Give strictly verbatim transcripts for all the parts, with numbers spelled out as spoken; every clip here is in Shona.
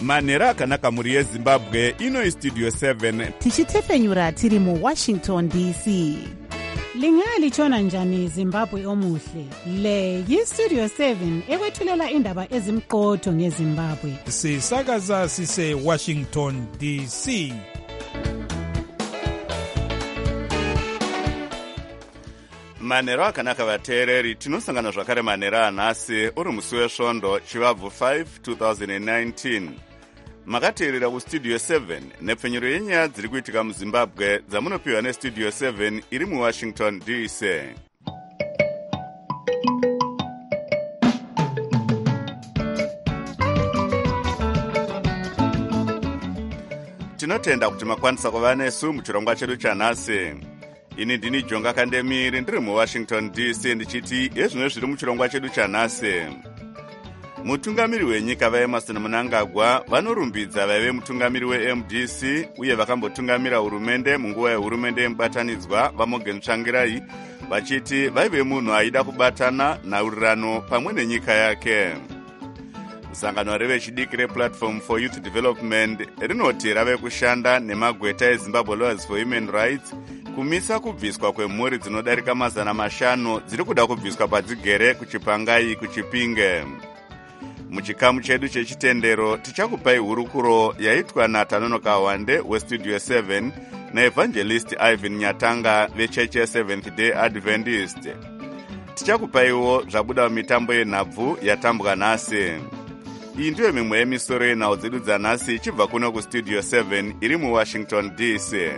manhero akanaka mhuri yezimbabwe. Ino istudio seven tichitefenyura tiri muwashington D C. Lingalitshona njani Zimbabwe omuhle? Le yistudio seven ekwethulela indaba ezimqotho ngeZimbabwe. Sisakaza sise Washington D C. manhero akanaka vateereri, tinosangana zvakare manhero anhasi uri musi wesvondo chivabvu five twenty nineteen. Makateerera kustudio seven nepfenyuro yenyaya dziri kuitika muzimbabwe dzamunopiwa nestudio seven iri muwashington D C. Tinotenda kuti makwanisa kuva nesu muchirongwa chedu chanhasi. Ini ndini Jonga Kandemiri ndiri muwashington D C ndichiti ezvino zviri muchirongwa chedu chanhasi. Mutungamiri wenyika vaEmerson Mnangagwa vanorumbidza vaive mutungamiri weM D C uye vakambotungamira hurumende munguva yehurumende yemubatanidzwa vaMorgan Tsvangirai vachiti vaive munhu aida kubatana nhaurirano pamwe nenyika yake. Sangano revechidiki rePlatform for Youth Development rinoti rave kushanda nemagweta eZimbabwe Lawyers for Human Rights kumisa kubviswa kwemhuri dzinodarika mazana mashanu dziri kuda kubviswa padzigere kuchipangai kuchipinge. Muchikamu chedu chechitendero tichakupai hurukuro yaitwa naTanonoka Wande westudio seven naEvangelist Ivan Nyatanga vecheche Seventh Day Adventist. Tichakupaiwo zvabuda mitambo yenhabvu yatambwa nhasi. Iyi ndiyo mimwe yemisoro yenhau dzedu dzanhasi ichibva kuno kustudio seven iri muwashington D C.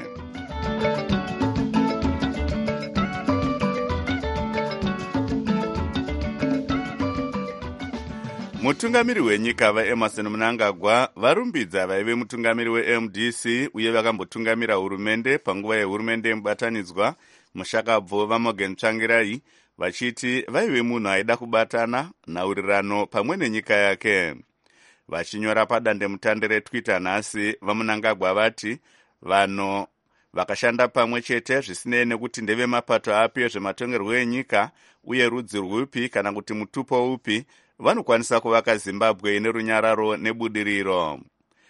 Mutungamiri wenyika vaEmerson Mnangagwa varumbidza vaive mutungamiri weM D C uye vakambotungamira hurumende panguva yehurumende yemubatanidzwa mushakabvu vaMorgan Tsvangirai vachiti vaive munhu aida kubatana nhaurirano pamwe nenyika yake. Vachinyora padandemutande reTwitter nhasi, vaMnangagwa vati vanhu vakashanda pamwe chete zvisinei nekuti ndeve mapato api ezvematongerwo enyika uye rudzi rwupi kana kuti mutupo upi vanokwanisa kuvaka Zimbabwe ine runyararo nebudiriro.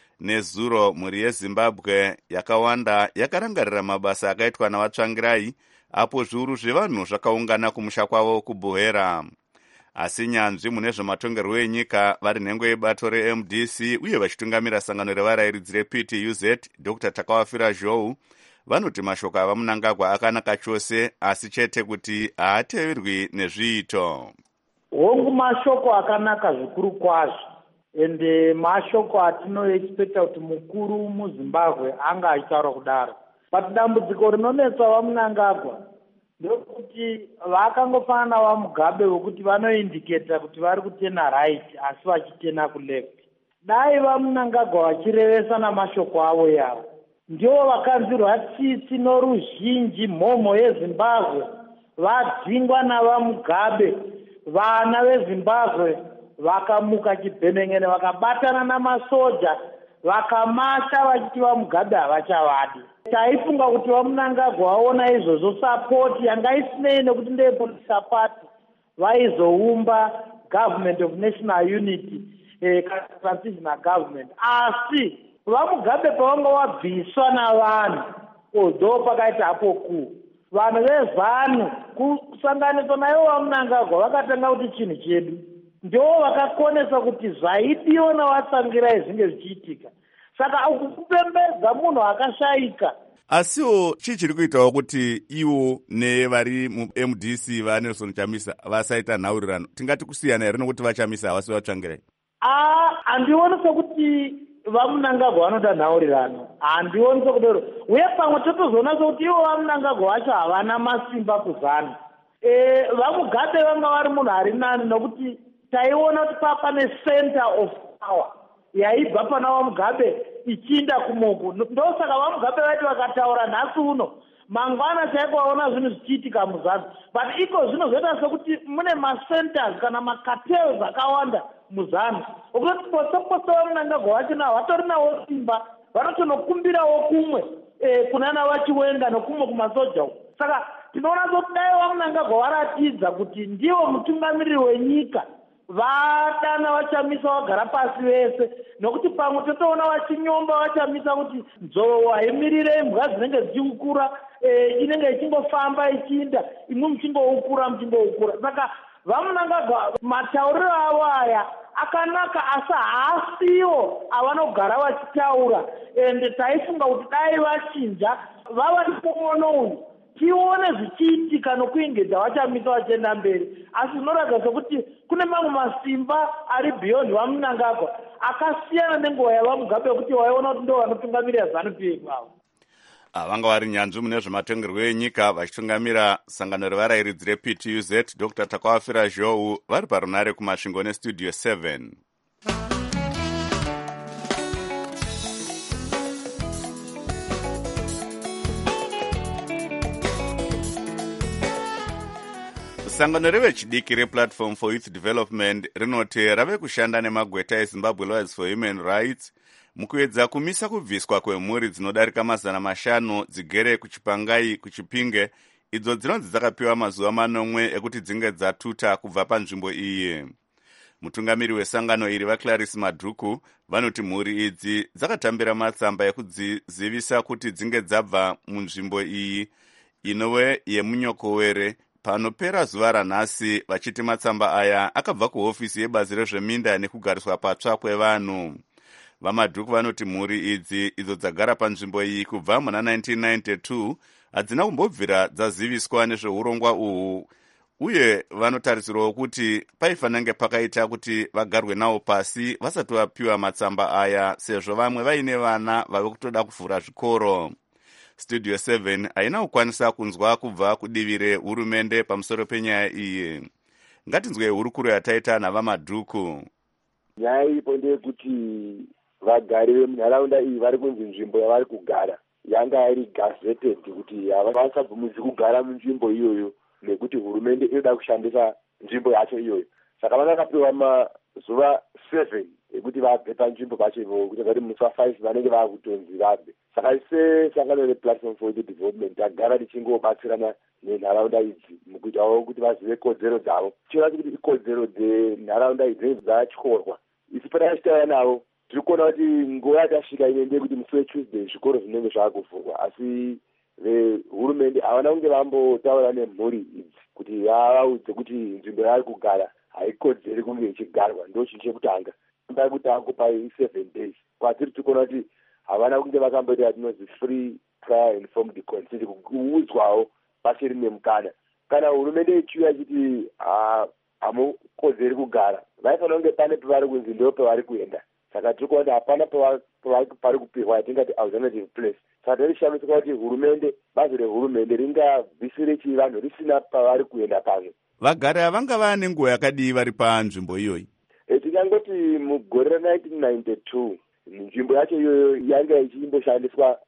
Nezuro mhuri yeZimbabwe yakawanda yakarangarira mabasa akaitwa navaTsvangirai apo zviuru zvevanhu zvakaungana kumusha kwavo kuBuhera. Asi nyanzvi mune zvematongerwo enyika vari nhengo yebato reM D C uye vachitungamira sangano revarayiridzi reP T U Z Doctor Takawafira Zhou vanoti mashoko avaMnangagwa akanaka chose asi chete kuti haateverwi nezviito. Hongu mashoko akanaka zvikuru kwazvo ende mashoko atinoexpecta kuti mukuru muZimbabwe anga achitaura kudaro. But dambudziko rinonetsa vaMnangagwa ndokuti vakangofanana vaMugabe vokuti vanoindicata kuti vari kutena right asi vachitena kuleft. Dai vaMnangagwa vachirevesa namashoko avo yavo ndivo vakanzwirwa tsitsi noruzhinji mhomho yeZimbabwe vadzingwa navaMugabe. Vana veZimbabwe vakamuka chibhenengene vakabatana namasoja vakamata vachiti vaMugabe havachavadi. Taifunga kuti vaMnangagwa vaona izvozvo sapoti yanga isinei nekuti ndeyepolitisa party vaizoumba government of national unity eh, transitional government. Asi vaMugabe pavanga wabviswa navanhu ndo pakaita hapo kuu vanhu vezanu kusanganiswa nayo vaMnangagwa vakatanga kuti chinhu chedu ndo vakakonesa kuti zvaidiwa navaTsvangirai zvinge zvichiitika. Saka kupembedza munhu akashayika. Asiwo chii chiri kuitawo kuti iwo nevari muM D C vaNelson Chamisa vasaita nhaurirano? Tingati kusiyana here nokuti vaChamisa havasi vaTsvangirai? Ah, handioni sokuti vaMnangagwa vanoda nhaurirano. Handioni sokudaro. Uye pamwe totozoona sokuti ivo vaMnangagwa vacho havana masimba kuzana. Eh, vaMugabe vanga vari munhu ari nani nokuti taiona kuti pane center of power yaibva pana vaMugabe ichiinda kumoko. Ndosaka vaMugabe vaiti vakataura nhasi uno mangwana chaikwaona zvinhu zvichiitika muzasi. But iko zvino zvoita sekuti mune macenters kana macartels akawanda muzanu okuti posepose vaMnangagwa vacho navo vatori nawo simba vanotonokumbirawo kumwe eh, kunana vachiwenga nokumwe kumasoja. Saka tinoona kuti dai vaMnangagwa varatidza kuti ndiwo mutungamiriri wenyika vadana vachamisa vagara pasi vese, nokuti pamwe totoona vachinyomba vachamisa kuti nzou haimirire imbwa dzinenge dzichikukura, inenge ichingofamba ichiinda, imwe muchingoukura muchingoukura. Saka vamunangagwa matauriro avo aya akanaka, asi haasiwo avanogara vachitaura. Ende taifunga kuti dai vachinja vava nemuono uyu tione zvichiitika nokuingedza vachamisa vachienda mberi. Asi zvinoratidza sokuti kune mamwe masimba ari beyond vamunangagwa akasiyana nenguva yavamugabe, kuti waiona kuti ndo vanotungamirira ZANU-P F avo. Vanga vari nyanzvi mune zvematongerwo enyika vachitungamira sangano revarairidzi reP T U Z Doctor Takawafira Zhou vari parunare kumasvingo nestudio seven. Sangano revechidiki replatform for youth development rinoti rave kushanda nemagweta eZimbabwe Lawyers for Human Rights mukuedza kumisa kubviswa kwemhuri dzinodarika mazana mashanu dzigere kuchipangai kuchipinge, idzo dzinonzi dzakapiwa mazuva manomwe ekuti dzinge dzatuta kubva panzvimbo iyi. Mutungamiri wesangano iri vaClarice Madhuku vanoti mhuri idzi dzakatambira matsamba ekudzizivisa kuti dzinge dzabva munzvimbo iyi inove yemunyokowere panopera zuva ranhasi, vachiti matsamba aya akabva kuhofisi yebazi rezveminda nekugariswa patsva kwevanhu. VaMadhuku vanoti mhuri idzi idzo dzagara panzvimbo iyi kubva muna nineteen ninety-two hadzina kumbobvira dzaziviswa nezveurongwa uhu, uye vanotarisirawo kuti paifanange pakaita kuti vagarwe nawo pasi vasati vapiwa matsamba aya, sezvo vamwe vaine vana vave kutoda kuvhura zvikoro. Studio seven haina kukwanisa kunzwa kubva kudivi rehurumende pamusoro penyaya iyi. Ngatinzwe hurukuro yataita navaMadhuku. Nyaya ipo ndeyekuti vagari vemunharaunda iyi vari kunzi nzvimbo yavari kugara yanga iri gazetted kuti havasabvumidzwi kugara munzvimbo iyoyo nekuti hurumende inoda kushandisa nzvimbo yacho iyoyo. Saka vakakapiwa mazuva seven ekuti vabve panzvimbo pacho ivo, kuti vari musi wafive vanenge vakutonzi vabve. Saka sesangano replatform for youth development tagara tichingobatsirana nenharaunda idzi mukuitawo kuti vazive kodzero dzavo. Tichiona kuti ikodzero dzenharaunda idzi dzatyorwa. Isi pata tichitaura navo tiri kuona kuti nguva yatasvika inoende kuti musi weTuesday zvikoro zvinenge zvakuvhurwa, asi vehurumende havana kunge vambotaura nemhuri idzi kuti vavaudze kuti nzvimbo yavari kugara haikodzeri kunge ichigarwa. Ndo chinhu chekutanga amba kuti angopa seven days kwatiri tiri kuona kuti havana kunge vakamboita yatinozi free prior informed consent, kuudzwawo pachiri nemukana. Kana hurumende ichiuya ichiti hamukodzeri kugara, vaifanira kunge pane pavari kunzi ndo pavari kuenda. Saka tiri kuona kuti hapana pari kupirwa yatingati alternative place. Saka tarishamisa kuti hurumende, bazi rehurumende ringabvisire chivanhu risina pavari kuenda pano. Vagari havanga vane nguva yakadii vari panzvimbo iyoyi? Tikangoti mugore ra-nineteen ninety-two nzvimbo yacho iyoyo yanga ichimboshandiswa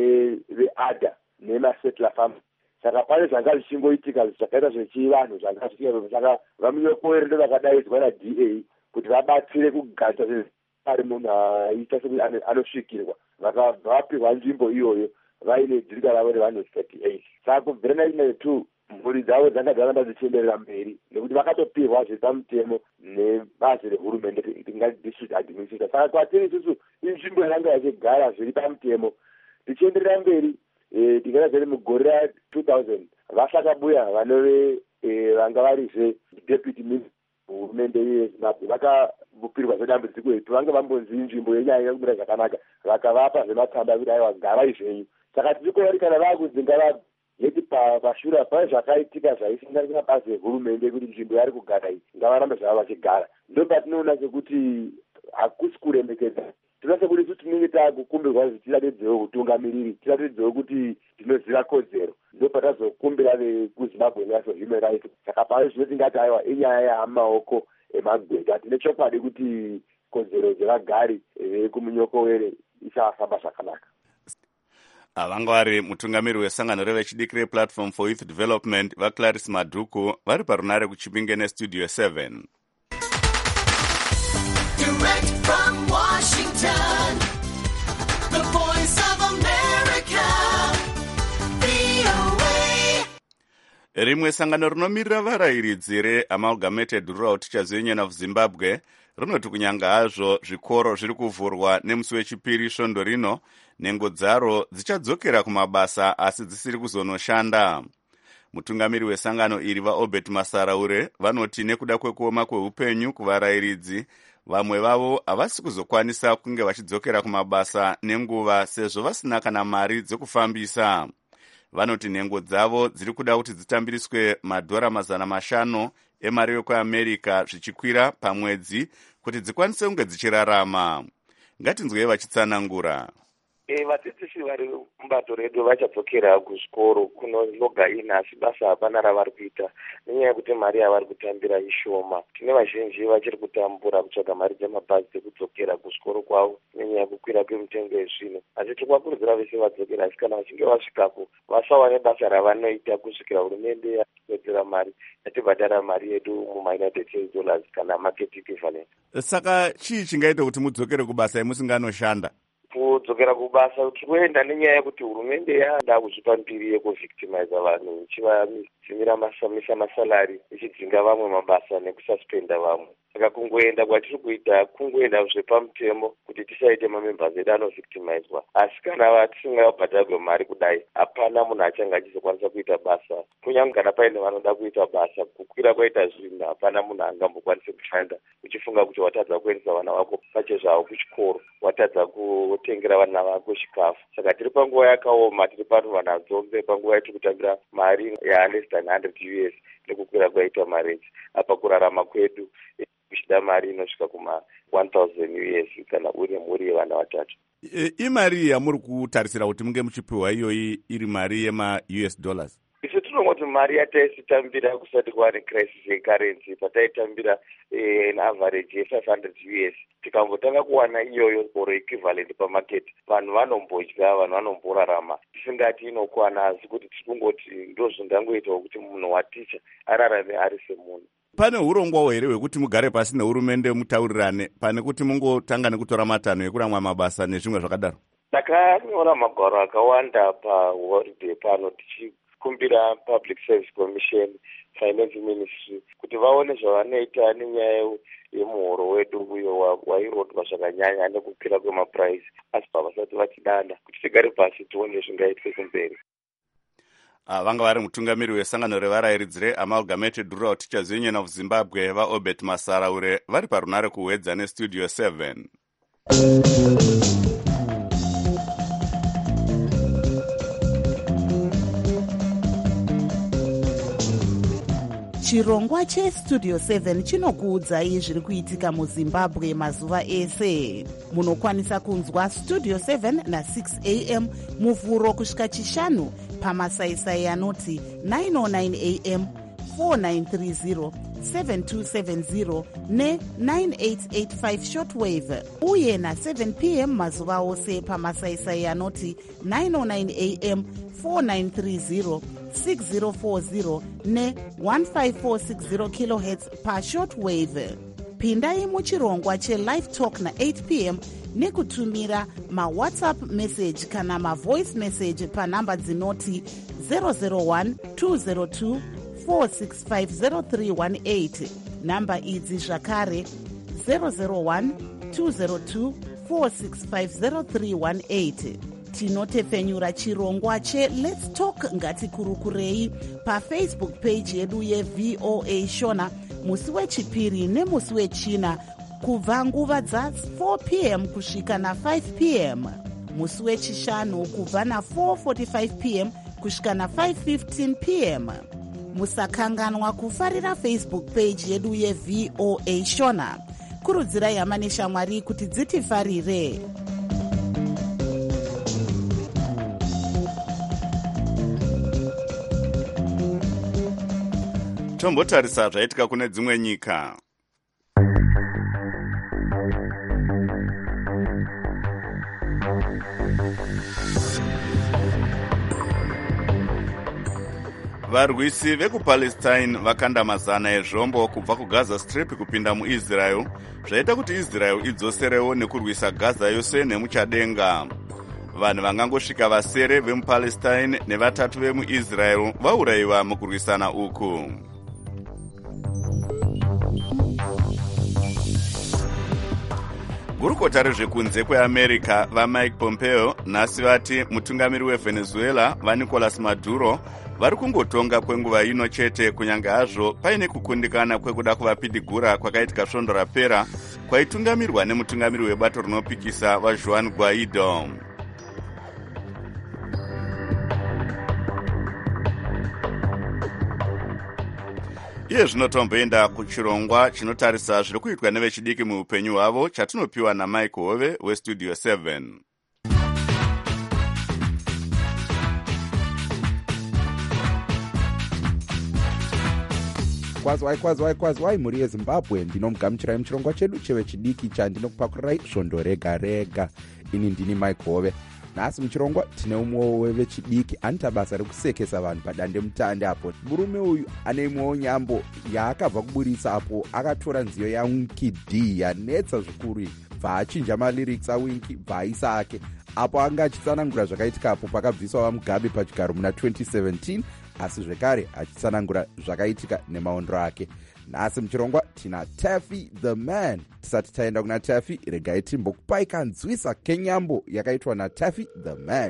neveADA nemasettler farmers. Saka pane zvanga zvichingoitika zvakaita zvechivanhu zvanga zvichiita. Saka vamunyokowere ndo vakadaidzwa naD A kuti vabatsire kugadzira ari munhu aita sekuti anosvikirwa, vakabva vapirwa nzvimbo iyoyo vaine dzirika ravo revanhu thirty-eight. Saka kubvira nineteen ninety-two mhuri dzavo dzanga dzaramba dzichienderera mberi nekuti vakatopirwa zvepamutemo nebazi rehurumende tingati district administrator. Saka kwatiri isusu inzvimbo yakanga yachigara zviri pamutemo tichienderera mberi. Tikana zviri mugore ra-two thousand vasakabuya vanove vanga varizve deputy minister hurumende yeZimbabwe vakabupirwa zvedambudziko iri vange vambonzi nzvimbo yenyaya yekumira zvakanaka, vakavapa zvematsamba kuti aiwa garai zvenyu. Saka tiri kuona kuti kana vakunzi ngavayeti pashure pane zvakaitika zvaisinganikira bazi rehurumende kuti nzvimbo yari kugara iyi ngavarambe zvava vachigara. Ndo patinoona sekuti hakusi kurembekedza. Tinoona sekuti isu tinenge takukumbirwa kuti tiratidzewo utungamiriri, tiratidzewo kuti tinoziva kodzero. Ndo patazokumbira vekuZimbabwe Lawyers for Human Rights. Saka pari zvino tingati aiwa inyaya yamaoko emagweta. Tine chokwadi kuti kodzero dzevagari vekumunyokowere ichafamba zvakanaka. Vanga vari mutungamiri wesangano revechidiki replatform for youth development vaClarice Madhuku vari parunare kuchipinge nestudio seven. Direct from Washington, the voice of America, V O A. Rimwe sangano rinomirira varayiridzi reAmalgamated Rural Teachers Union of Zimbabwe rinoti kunyanga hazvo zvikoro zviri kuvhurwa nemusi wechipiri svondo rino, nhengo dzaro dzichadzokera kumabasa asi dzisiri kuzonoshanda. Mutungamiri wesangano iri vaObert Masaraure vanoti nekuda kwekuoma kweupenyu kuvarayiridzi, vamwe vavo havasi kuzokwanisa kunge vachidzokera kumabasa nenguva sezvo vasina kana mari dzekufambisa. Vanoti nhengo dzavo dziri kuda kuti dzitambiriswe madhora mazana mashanu emari yekuamerica zvichikwira pamwedzi kuti dzikwanise kunge dzichirarama. Ngatinzwei vachitsanangura. E, vadzidzisi vari mubato redu vachadzokera kuzvikoro kunonoga ina asi basa hapana ravari kuita nenyaya yekuti mari yavari kutambira ishoma. Tine vazhinji vachiri kutambura kutsvaga mari dzemabhazi dzekudzokera kuzvikoro kwavo nenyaya yekukwira kwemitengo yezvino. Asi tikuvakurudzira vese vadzokera, asi kana vachinge vasvikapo vasawane basa ravanoita kusvikira hurumende yapedzera mari yatibhadhara mari yedu mumaunited states dollars kana market equivalent. Saka chii chingaita kuti mudzokere kubasa musinganoshanda? Kudzokera kubasa tikuenda nenyaya yekuti hurumende yada kuzvipa mbiri yekuvictimiza vanhu ichivadzimira masamisa masalari ichidzinga vamwe mabasa nekususpenda vamwe. Saka kungoenda kwatiri kuita kungoenda zvepamutemo kuti tisaite mamembers edu anovictimizwa, asi kana tisingabhadharwe mari kudai hapana munhu achanga achizokwanisa kuita basa. Kunyange kana paine vanoda kuita basa, kukwira kwaita zvinhu hapana munhu angambokwanisa kushanda uchifunga kuti watadza kuendesa vana vako pachezvavo kuchikoro, watadza kutengera vana vako chikafu. Saka tiri panguva yakaoma, tiri pano vanadzombe panguva yatiri kutambira mari ya-less than one hundred U S nekukwira kwaita marenji. Apa kurarama kwedu kuchida mari inosvika kuma one thousand U S kana uri mhuri yevana vatatu. E, imari yamuri kutarisira kuti munge muchipiwa iyoyi iri mari yema-U S dollars? Isu tinongoti mari yataisitambira kusati kwane crisis yecurrency, pataitambira an average ye-five hundred U S. Tikambotanga kuwana iyoyo or equivalent pamarket, vanhu vanombodya, vanhu vanomborarama. Tisingati inokwana, asi kuti tikungoti ndozvingangoitawo kuti munhu waticha ararame ari semunhu. Pane urongwa here hwekuti mugare pasi nehurumende mutaurirane pane kuti mungotanga nekutora matanho ekuramwa mabasa nezvimwe zvakadaro? Takanyora magwaro akawanda paholiday pano tichikumbira Public Service Commission, Finance Ministry kuti vaone zvavanoita nenyaya yemuhoro wedu uyo wairotwa zvakanyanya nekukwira kwemaprice, asi pavasati vatidanda kuti tigare pasi tione zvingaitwe kumberi. Uh, vanga vari mutungamiri wesangano revarayiridzi reAmalgamated Rural Teachers Union of Zimbabwe vaObert Masaraure vari parunare kuhwedza nestudio seven. Chirongwa chestudio seven chinokuudzai zviri kuitika muZimbabwe mazuva ese. Munokwanisa kunzwa studio seven na six A M muvhuro kusvika chishanu pamasaisai anoti nine oh nine A M, four nine three zero, seven two seven zero ne nine eight eight five shortwave, uye na seven P M mazuva ose pamasaisai anoti nine oh nine A M, four nine three zero, six zero four zero ne one five four six zero kilohertz pa shortwave. Pindai muchirongwa che-live talk na eight P M nekutumira ma-WhatsApp message kana ma-voice message panhamba dzinoti zero zero one two zero two four six five zero three one eight. Namba idzi zvakare zero zero one two zero two four six five zero three one eight. Tinotefenyura chirongwa che-Let's Talk ngatikurukurei pafacebook page yedu ye-V O A Shona musi wechipiri nemusi wechina kubva nguva dza four P M kusvika na five P M, musi wechishanu kubva na four forty-five P M kusvika na five fifteen P M. Musakanganwa kufarira Facebook page yedu ye-V O A Shona. Kurudzirai hama neshamwari kuti dzitifarire. Tombotarisa zvaitika kune dzimwe nyika. Varwisi vekupalestine vakanda mazana ezvombo kubva kugaza strip kupinda muIsrael, zvaita kuti Israel idzoserewo nekurwisa Gaza yose nemuchadenga. vanhu vangangosvika vasere vemupalestine nevatatu vemuisrael vaurayiwa mukurwisana uku. gurukota rezvekunze kweamerica vamike pompeo nhasi vati mutungamiri wevenezuela vanicolas maduro vari kungotonga kwenguva ino chete, kunyange hazvo paine kukundikana kwekuda kuvapidigura kwakaitika svondo rapera kwaitungamirwa nemutungamiri webato rinopikisa vajuan guaido. iye zvino tomboenda kuchirongwa chinotarisa zviri kuitwa nevechidiki muupenyu hwavo chatinopiwa namike hove westudio seven. kwazwai kwazwai kwazwai mhuri yezimbabwe, ndinomugamuchirai muchirongwa chedu chevechidiki chandinokupakurirai svondo rega rega. ini ndini mike hove. nhasi muchirongwa tine umwewo wevechidiki anoita basa rekusekesa vanhu padande mutande apo. murume uyu ane imwewo nyambo yaakabva kuburisa apo akatora nziyo yaWinky D yanetsa zvikuru bva achinja malyrics aWinky bva aisa ake apo anga achitsanangura zvakaitika apo pakabviswa vamugabe pachigaro muna twenty seventeen, asi zvekare achitsanangura zvakaitika nemaondro ake. nhasi muchirongwa tina Taffy the Man. tisati taenda kuna Taffy, regai timbokupai kanzwisa kenyambo yakaitwa naTaffy the Man.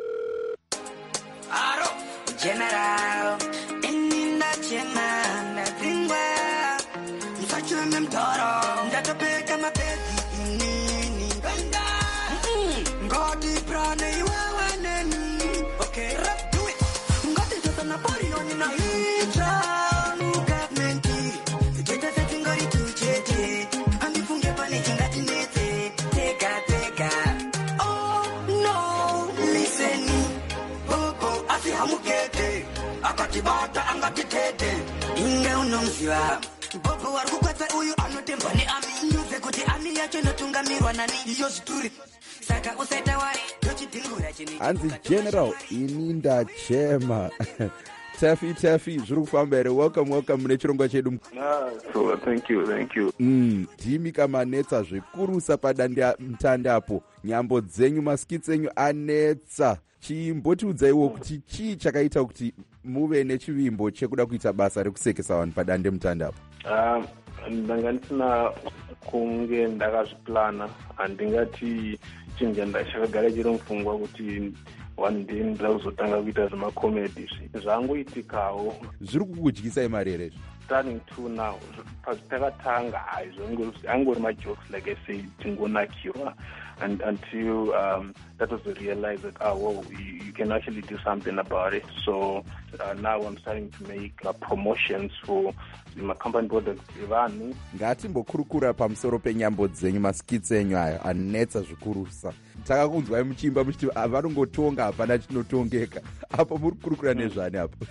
Aro, general, ininda chena, ndazingwa, msachume mtoro, ndatopeka mabezi, nini, benda, ngoti prane iwewe neni, okay, rap, do it, ngoti tota na bori yoni na hija, governmenti, jeta seti ngori tuchete, anifunge pane chingati nete, teka, teka, oh no, listen, boko, asi hamukete, akatibata angatitete, inge unomziwa, boko warukwata uyu anotemba ni ami, nyuze kuti ani yacho notungamirwa nani, iyo zituri, saka useta wari, yochidingura chini. Hanzi general, ini ndachema. Taffy, Taffy, zviri kufamba here. Welcome, welcome mune chirongwa chedu. Ah, so thank you, thank you. Mm, ndimi kamanetsa zvikurusa padande mutande apo. Nyambo dzenyu, maskits enyu anetsa. Chimbotiudzaiwo kuti chii chakaita kuti muve nechivimbo chekuda kuita basa rekusekesa vanhu padande mutande apo? Ah, ndanga ndisina kunge ndakazviplana, handingati chinhu chakagara chiri mupfungwa kuti one day ndida kuzotanga kuita zvemakomedi zvangoitikawo. Zviri kukudyisai mari here? Starting to now, patakatanga angori majokes like I say, tingonakirwa, and until um, that was the realize that oh, well, you, you can actually do something about it. So uh, now I'm starting to make uh, promotions for my company products. Ivani ngatimbokurukura pamusoro penyambo dzenyu, maskits enyu ayo anetsa zvikurusa. Takakunzwai muchimba muchiti vanongotonga hapana chinotongeka. Apo muri kukurukura nezvani apo?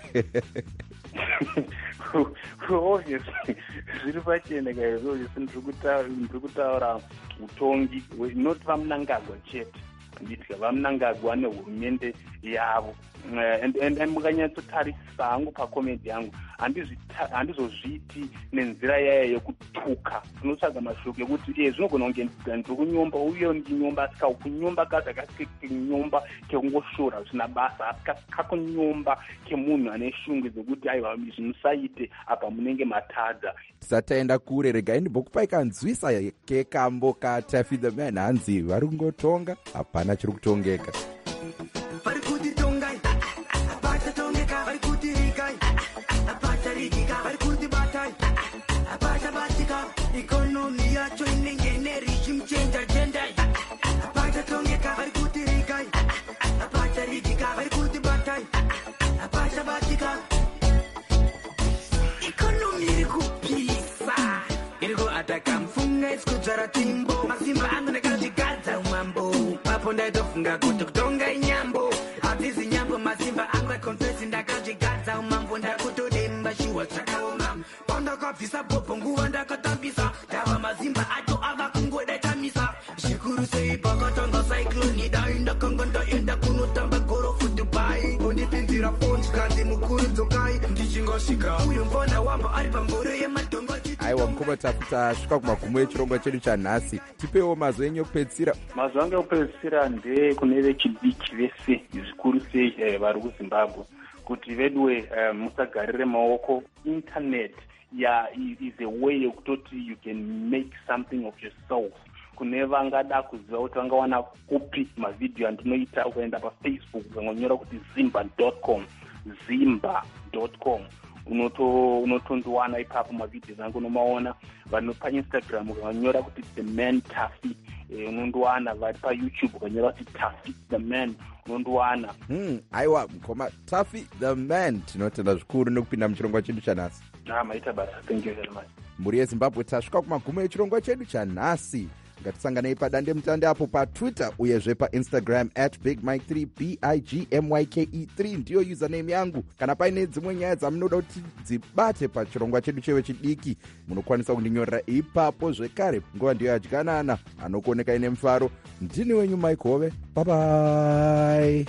Obviously, zviri pachena kaizvozvo ndiri kutaura utongi, not vamunangagwa chete, nditika vamunangagwa nehurumende yavo. And mukanyatsotarisa hangu pakomedi yangu handizozviti nenzira yayo yekutuka. Tinotsvaga mashoko ekuti e zvinogona kunge ndiri kunyomba, uye ndinyomba asika kunyomba kazi akasike kunyomba kekungoshora zvisina basa, asika kakunyomba kemunhu ane shungu dzekuti aiwa zvimusaite apa munenge matadza. Tisataenda kure, regai ndimbokupai kanzwisa kekambo kaTaffy the Man. Hanzi vari kungotonga hapana chiri kutongeka. Economy yacho inenge nerichi mchenja agenda apata tongeka vari kuti rikai apata ridika vari kuti batai apata batika economy iri kupisa iri kuataka mfunga isikudzvara timbo masimba anonekazvigadza umambo papo ndaitofunga kuti kutonga inyambo hatizi nyambo masimba anga confesi ndakazvigadza umambo ndakutodemba shuwa zvakaoma pandakabvisa bhobho nguva ndakatambisa ndava mazimba acho ava kungodatamisa zvikuru sei pakatanga cyclone dai ndakanga ndaenda kunotamba gorofu Dubai undipinzira foni kanzi mukuru dzokai ndichinga vakasvika uyo mbona wamba ari pamboro yematombo aiwa mukoma tafi tasvika kumagumo echirongwa chedu chanhasi. Tipewo mazwi enyu ekupedzisira. mazwi anga ekupedzisira ndekune vechidiki vese zvikuru sei vari kuzimbabwe kuti vedwe musagarire maoko. Internet yeah, is a way yekutoti you can make something of yourself. Kune vangada kuziva kuti vangawana kupi mavhidhiyo andinoita, ukaenda pafacebook ukangonyora kuti zimba dot com zimba dot com unotondiwana ipapo mavhidhiyo zangu unomaona. Vanhu painstagram ukanyora kuti the man Tafi unondiwana. Vari payoutube ukanyora kuti Tafi the man unondiwana. Hmm, aiwa mukoma Tafi the man, tinotenda zvikuru nekupinda muchirongwa chedu chanhasi. Ah, maita basa. Thank you very much. Mhuri yeZimbabwe tasvika kumagumo echirongwa chedu chanhasi. Ngatisanganei padande mutande apo paTwitter uyezve paInstagram at big mike three b i g m y k e three ndiyo username yangu. Kana paine dzimwe nyaya dzamunoda kuti dzibate pachirongwa chedu chevechidiki munokwanisa kundinyorera ipapo zvekare. Nguva ndiyo yadyanana, anokuoneka ine mufaro. Ndini wenyu Mike Hove. Bye bye.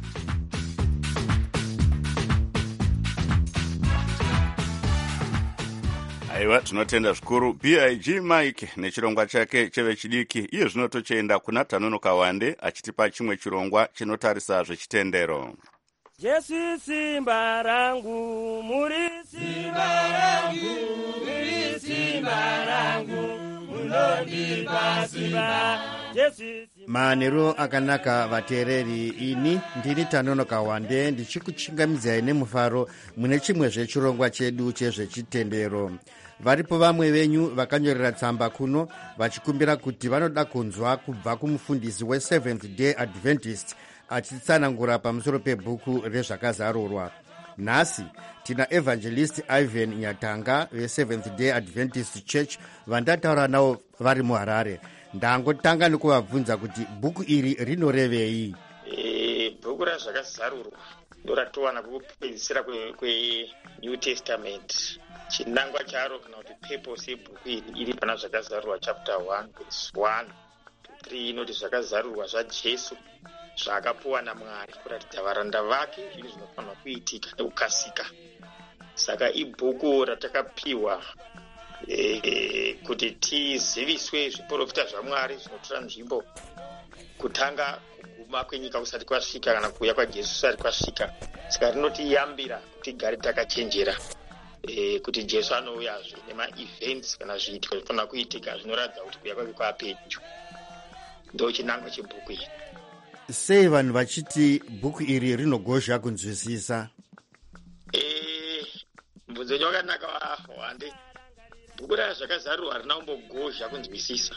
aiwa tinotenda zvikuru big Mike nechirongwa chake chevechidiki. Iye zvino tochienda kuna Tanonoka Wande achitipa chimwe chirongwa chinotarisa zvechitendero. Jesu simba rangu, muri simba rangu, muri simba rangu, munondipa simba. Jesu manheru akanaka vateereri, ini ndini Tanonoka Wande ndichikuchingamidzai nemufaro mune chimwe zvechirongwa chedu chezvechitendero. Varipo vamwe venyu vakanyorera tsamba kuno vachikumbira kuti vanoda kunzwa kubva kumufundisi weSeventh Day Adventist achitsanangura pamusoro pebhuku rezvakazarurwa. Nhasi tina Evangelist Ivan Nyatanga veSeventh Day Adventist Church vandataura navo vari muHarare. Ndangotanga nekuvabvunza kuti bhuku iri rinorevei. E, bhuku razvakazarurwa ndoratowana kukupedzisira kweNew Testament. Chinangwa charo kana kuti purpose yebhuku iri iri pana zvakazarurwa chapter one verse one to three inoti zvakazarurwa zvaJesu zvaakapuwa naMwari kuratidza varanda vake zvinhu zvinofanirwa kuitika nekukasika. Saka ibhuku ratakapiwa e, kuti tiziviswe zviprofita zvaMwari zvinotora nzvimbo kutanga kuguma kwenyika kusati kwasvika kana kuuya kwaJesu kusati kwasvika. Saka rinotiyambira kuti tigare takachenjera. E, kuti Jesu anouyazve nema-events kana zviitiko zvinofanira kuitika zvinoratidza kuti kuuya kwake kwapedyo. Ndo chinangwa chebhuku iri. Sei vanhu vachiti bhuku iri rinogozha kunzwisisa? E, mubvunzo wenyu wakanaka Wande. Bhuku razvakazarurwa harina kumbogozha kunzwisisa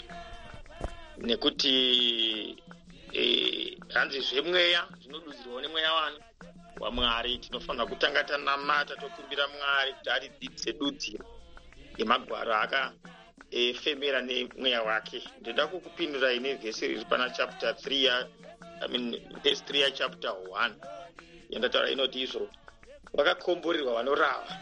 nekuti e, hanzi zvemweya zvinodudzirwawo nemweya wani waMwari. Tinofanira kutanga tanamata tokumbira Mwari kuti atidzidzise dudziro yemagwaro akafemera e, nemweya wake. Ndoda kukupindurai nevhesi riri pana chapter three ya I mean verse three ya chapter one yandataura inoti izvo vakakomborerwa vanorava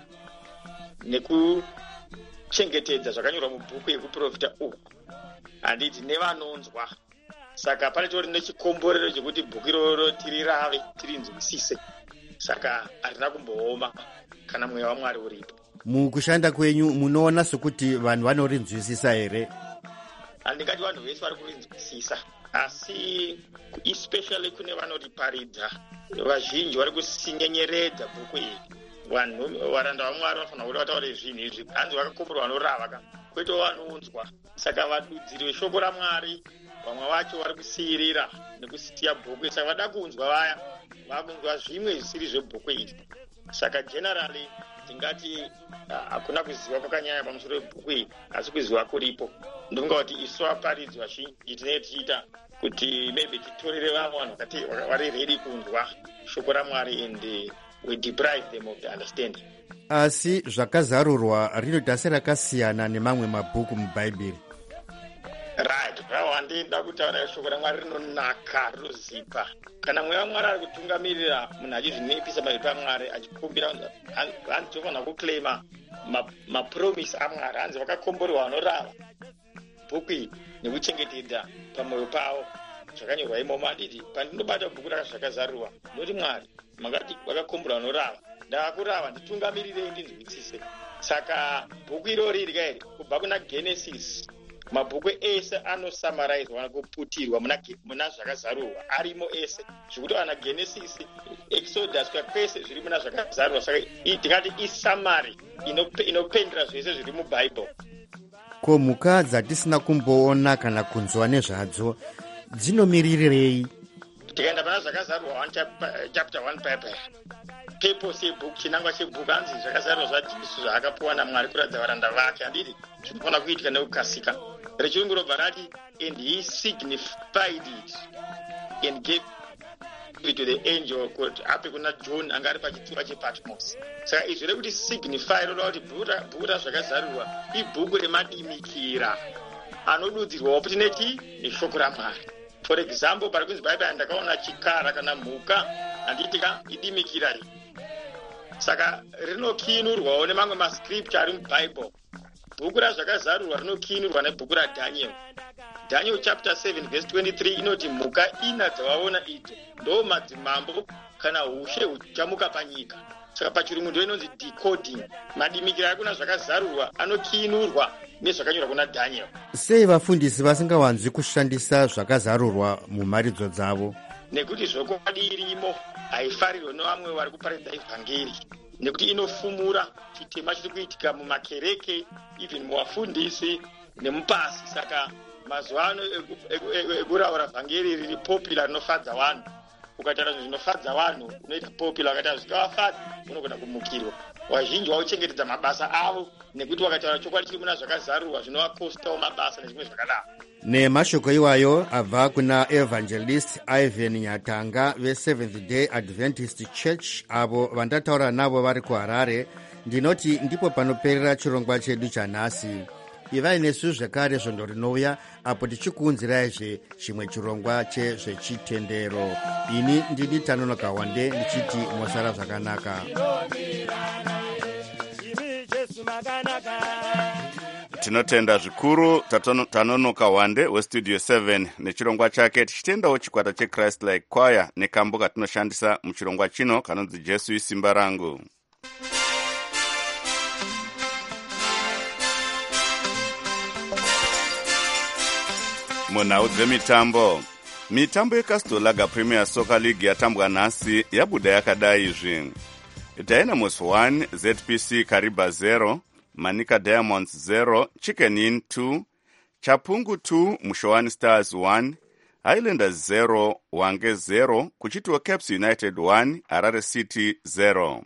nekuchengetedza zvakanyorwa mubhuku yekuprofita uku handiti nevanonzwa. Saka pane tori nechikomborero chekuti bhuku iroro tirirave tirinzwisise. Saka harina kumbooma kana mweya waMwari uripo. Mukushanda kwenyu munoona sokuti vanhu vanorinzwisisa here? Handingati vanhu vese vari kurinzwisisa, asi especially kune vanoriparidza. Vazhinji vari kusinyenyeredza bhuku iri. Vanhu varanda vaMwari vanofanira kuti vataure zvinhu izvi. Hanzi vakakomborwa vanorava ka kwete vanonzwa. Saka vadudziri veshoko raMwari vamwe vacho vari kusiyirira nekusiya bhuku. Saka vada kunzwa vaya vakunzwa zvimwe zvisiri zvebhuku iri. Saka generally tingati hakuna kuziva kwakanyanya pamusoro pebhuku iri, asi kuziva kuripo. Ndinonga kuti isu vaparidzi vazhinji tinenge tichiita kuti maybe titorere vamwe vanhu vari ready kunzwa shoko raMwari and we deprive them of the understanding. Asi zvakazarurwa rinoita serakasiyana nemamwe mabhuku mubhaibheri. Right, rawandida kutaura shoko raMwari rinonaka rinozipa. Kana mweya waMwari ari kutungamirira munhu achizvinipisa pamberi paMwari achikumbira hanzi tofanira kuclaima mapromise aMwari. Hanzi vakakomborerwa vanorava bhuku iri nekuchengetedza pamwoyo pavo zvakanyorwa imomo. Handiti pandinobata bhuku rakazvakazarurwa ndoti Mwari makati vakakomborerwa vanorava ndakurava nditungamirirei ndinzwisise. Saka bhuku irori rikairi kubva kuna Genesis, mabhuku ese anosamarizwa kuputirwa muna muna zvakazarurwa arimo ese zvekuti ana Genesis, Exodus kwese zviri muna zvakazarurwa. Saka ndingati isamari inopendera zvese zviri muBhaibheri. Ko mhuka dzatisina kumboona kana kunzwa nezvadzo dzinomirirei? Tikaenda pana zvakazarurwa chapter one Bible, purpose yebhuku, chinangwa chebhuku anzi zvakazarurwa zvaJesu zvaakapiwa naMwari kuratidza varanda vake. Handiti zvinofanira kuitika nekukasika. Rechirungu robva rati and he signified it and gave it to the angel ape kuna John anga ari pachitsuva chePatmos. Saka izvi rekuti signify roda kuti bhuku razvakazarurwa ibhuku remadimikira anodudzirwawo kuti neti neshoko raMwari. For example, pari kunzi Bible ndakaona chikara kana mhuka handitika idimikira ri. Saka rinokinurwawo nemamwe mascripture ari muBhaibheri. Bhuku razvakazarurwa rinokinurwa nebhuku raDaniel. Daniel chapter seven verse twenty-three inoti mhuka ina dzavaona idzo ndo madzimambo kana ushe huchamuka panyika. Saka pachirungu ndo inonzi decoding. Madimikira ari kuna zvakazarurwa anokinurwa nezvakanyorwa kuna Daniel. Sei vafundisi vasingawanzi kushandisa zvakazarurwa mumharidzo dzavo? Nekuti zvokwadi irimo haifarirwe nevamwe vari kuparidza evhangeri, nekuti inofumura chitema chiri kuitika mumakereke, even muvafundisi nemupasi. Saka mazuva ano ekutaura vhangeri riri popular rinofadza vanhu. Ukataura zvinhu zvinofadza vanhu unoita popular, ukataura zvikavafadza unogona kumukirwa. Vazhinji vauchengetedza mabasa avo nekuti wakataura chokwadi chiri muna zvakazarurwa zvinovakostawo mabasa nezvimwe zvakadaro. Nemashoko iwayo abva kuna Evangelist Ivan Nyatanga veSeventh Day Adventist Church, avo vandataura navo vari kuHarare. Ndinoti ndipo panoperera chirongwa chedu chanhasi. Ivai nesu zvekare zvondo rinouya apo tichikuunziraizve chimwe chirongwa chezvechitendero. Ini ndini Tanonoka Wande ndichiti mosara zvakanaka. Tinotenda zvikuru Tanonoka Wande westudio seven nechirongwa chake, tichitendawo chikwata cheChrist Like Choir nekambo katinoshandisa muchirongwa chino kanonzi Jesu isimba rangu. Munhau dzemitambo, mitambo yeCastor Premier Soccer League yatambwa nhasi yabuda yakadai izvi: Dynamos one, Z P C Kariba zero, Manika Diamonds zero, Chicken Inn two, Chapungu two, Mushowani Stars one, Highlanders zero, Wange zero, kuchitiwa Caps United one, Harare City zero.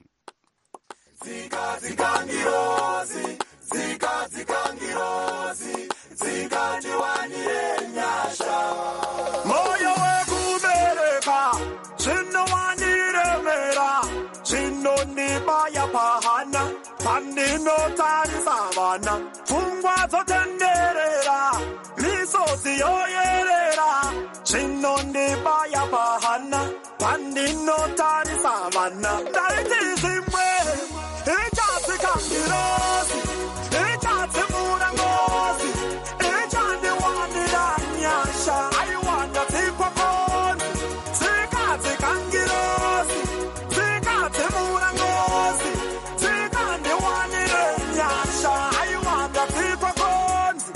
Zika zikangirozi, zika zikangirozi, zika diwani enyasha. Moyo wekubereka, chino waniremera, chino nibaya pahana, panino tarisa vana, fungwa zotenderera, misozi yoyerera, chino nibaya pahana, panino tarisa vana. Daiti zimwe, ichatsi kangirozi, ichatsi murangozi, ichandi wanira nyasha, aiwanda zikwa konzi, zikatsi kangirozi, zikatsi murangozi, zikandi wanira nyasha, aiwanda zikwa konzi.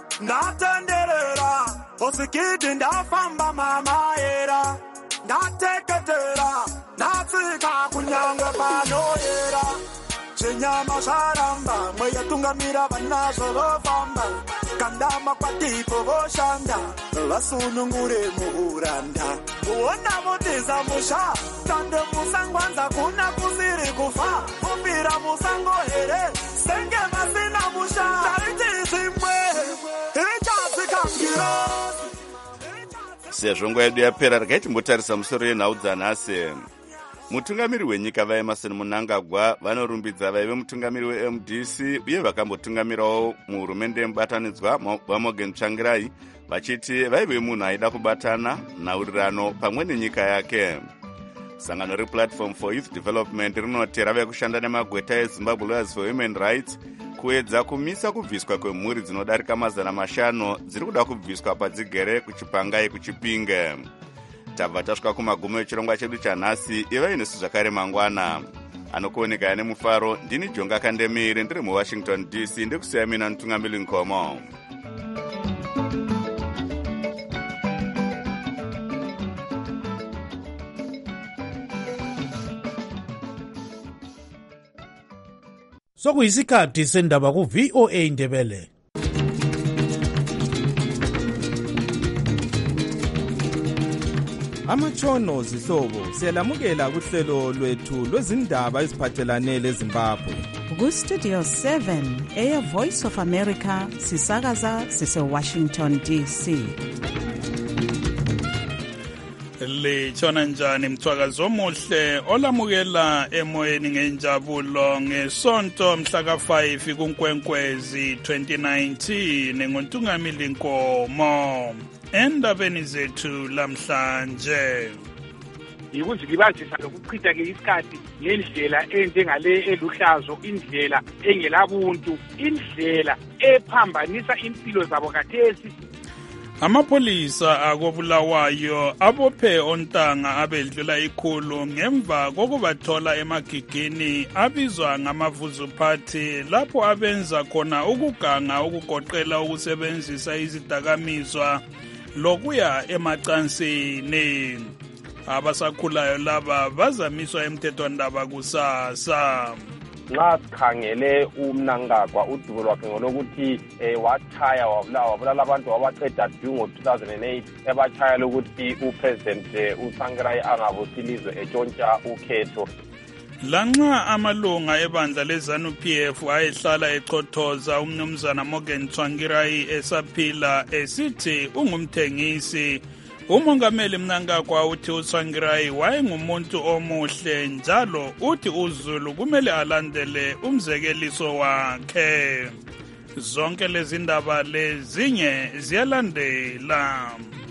Ndatenderera, osikiti ndafamba mama era, ndateketera, ndatsika kunyanga panoyera. Chinyama sharamba, mweya tungamira vanazo vofamba, kandama kwa tipo voshanda, vasunungure muhuranda. Uona motiza musha, tande musangwanza kuna kusiri kufa, upira musango here, senge masina musha, tariti zimwe, ichatsi kangirozi. Sezvo nguva yedu yapera, regai timbotarisa musoro yenhau dzanhasi. Mutungamiri wenyika vaEmerson Mnangagwa vanorumbidza vaive mutungamiri weM D C uye vakambotungamirawo muhurumende yemubatanidzwa vaMorgan Tsvangirai, vachiti vaive munhu aida kubatana nhaurirano pamwe nenyika yake. Sangano rePlatform for Youth Development rinoti rave kushanda nemagweta eZimbabwe Lawyers for Human Rights kuedza kumisa kubviswa kwemhuri dzinodarika mazana mashanu dziri kuda kubviswa padzigere kuChipangai kuChipinge. Tabva tasvika kumagumo echirongwa chedu chanhasi. Ivai nesu zvakare mangwana. anokuoneka ane mufaro. Ndini Jonga Kandemiri ndiri muWashington D C ndikusiya mina Ntungamili Nkomo. Sokuyisikhathi sendaba ku V O A Ndebele. Amatshono zihlobo siyalamukela kuhlelo lwethu lwezindaba eziphathelane leZimbabwe. Ku Studio seven eya Voice of America sisakaza sise Washington D C. Litshona njani mthwakazo omuhle olamukela emoyeni ngenjabulo ngesonto mhla ka five kuNkwenkwezi twenty nineteen ngoNtungamili Nkomo. Endabeni zethu lamhlanje yikuzilibazisa lokuchitha ke isikhathi ngendlela enjengale eluhlazo, indlela engelabuntu, indlela ephambanisa impilo zabo kathesi. Amapholisa akobulawayo abophe ontanga abedlula ikhulu ngemva kokubathola emagigini abizwa ngamavuzuphathi lapho abenza khona ukuganga ukugoqela ukusebenzisa izidakamizwa lokuya emacansini. Abasakhulayo laba bazamiswa emthethwandaba kusasa. Nxa sikhangele uMnangagwa udubo lwakhe ngolokuthi eh, wathaya wabulawa wabulala abantu wabaqeda du ngo-two thousand eight ebachaya lokuthi upresident uTsvangirai angabusi ilizwe etshontsha ukhetho. Lanxa amalunga ebandla leZANU P F ayehlala echothoza umnumzana Morgan Tsvangirai esaphila esithi ungumthengisi, umongameli Mnangagwa uthi uTsvangirai wayengumuntu omuhle njalo uthi uZulu kumele alandele umzekeliso wakhe. Zonke lezi ndaba lezinye ziyalandela.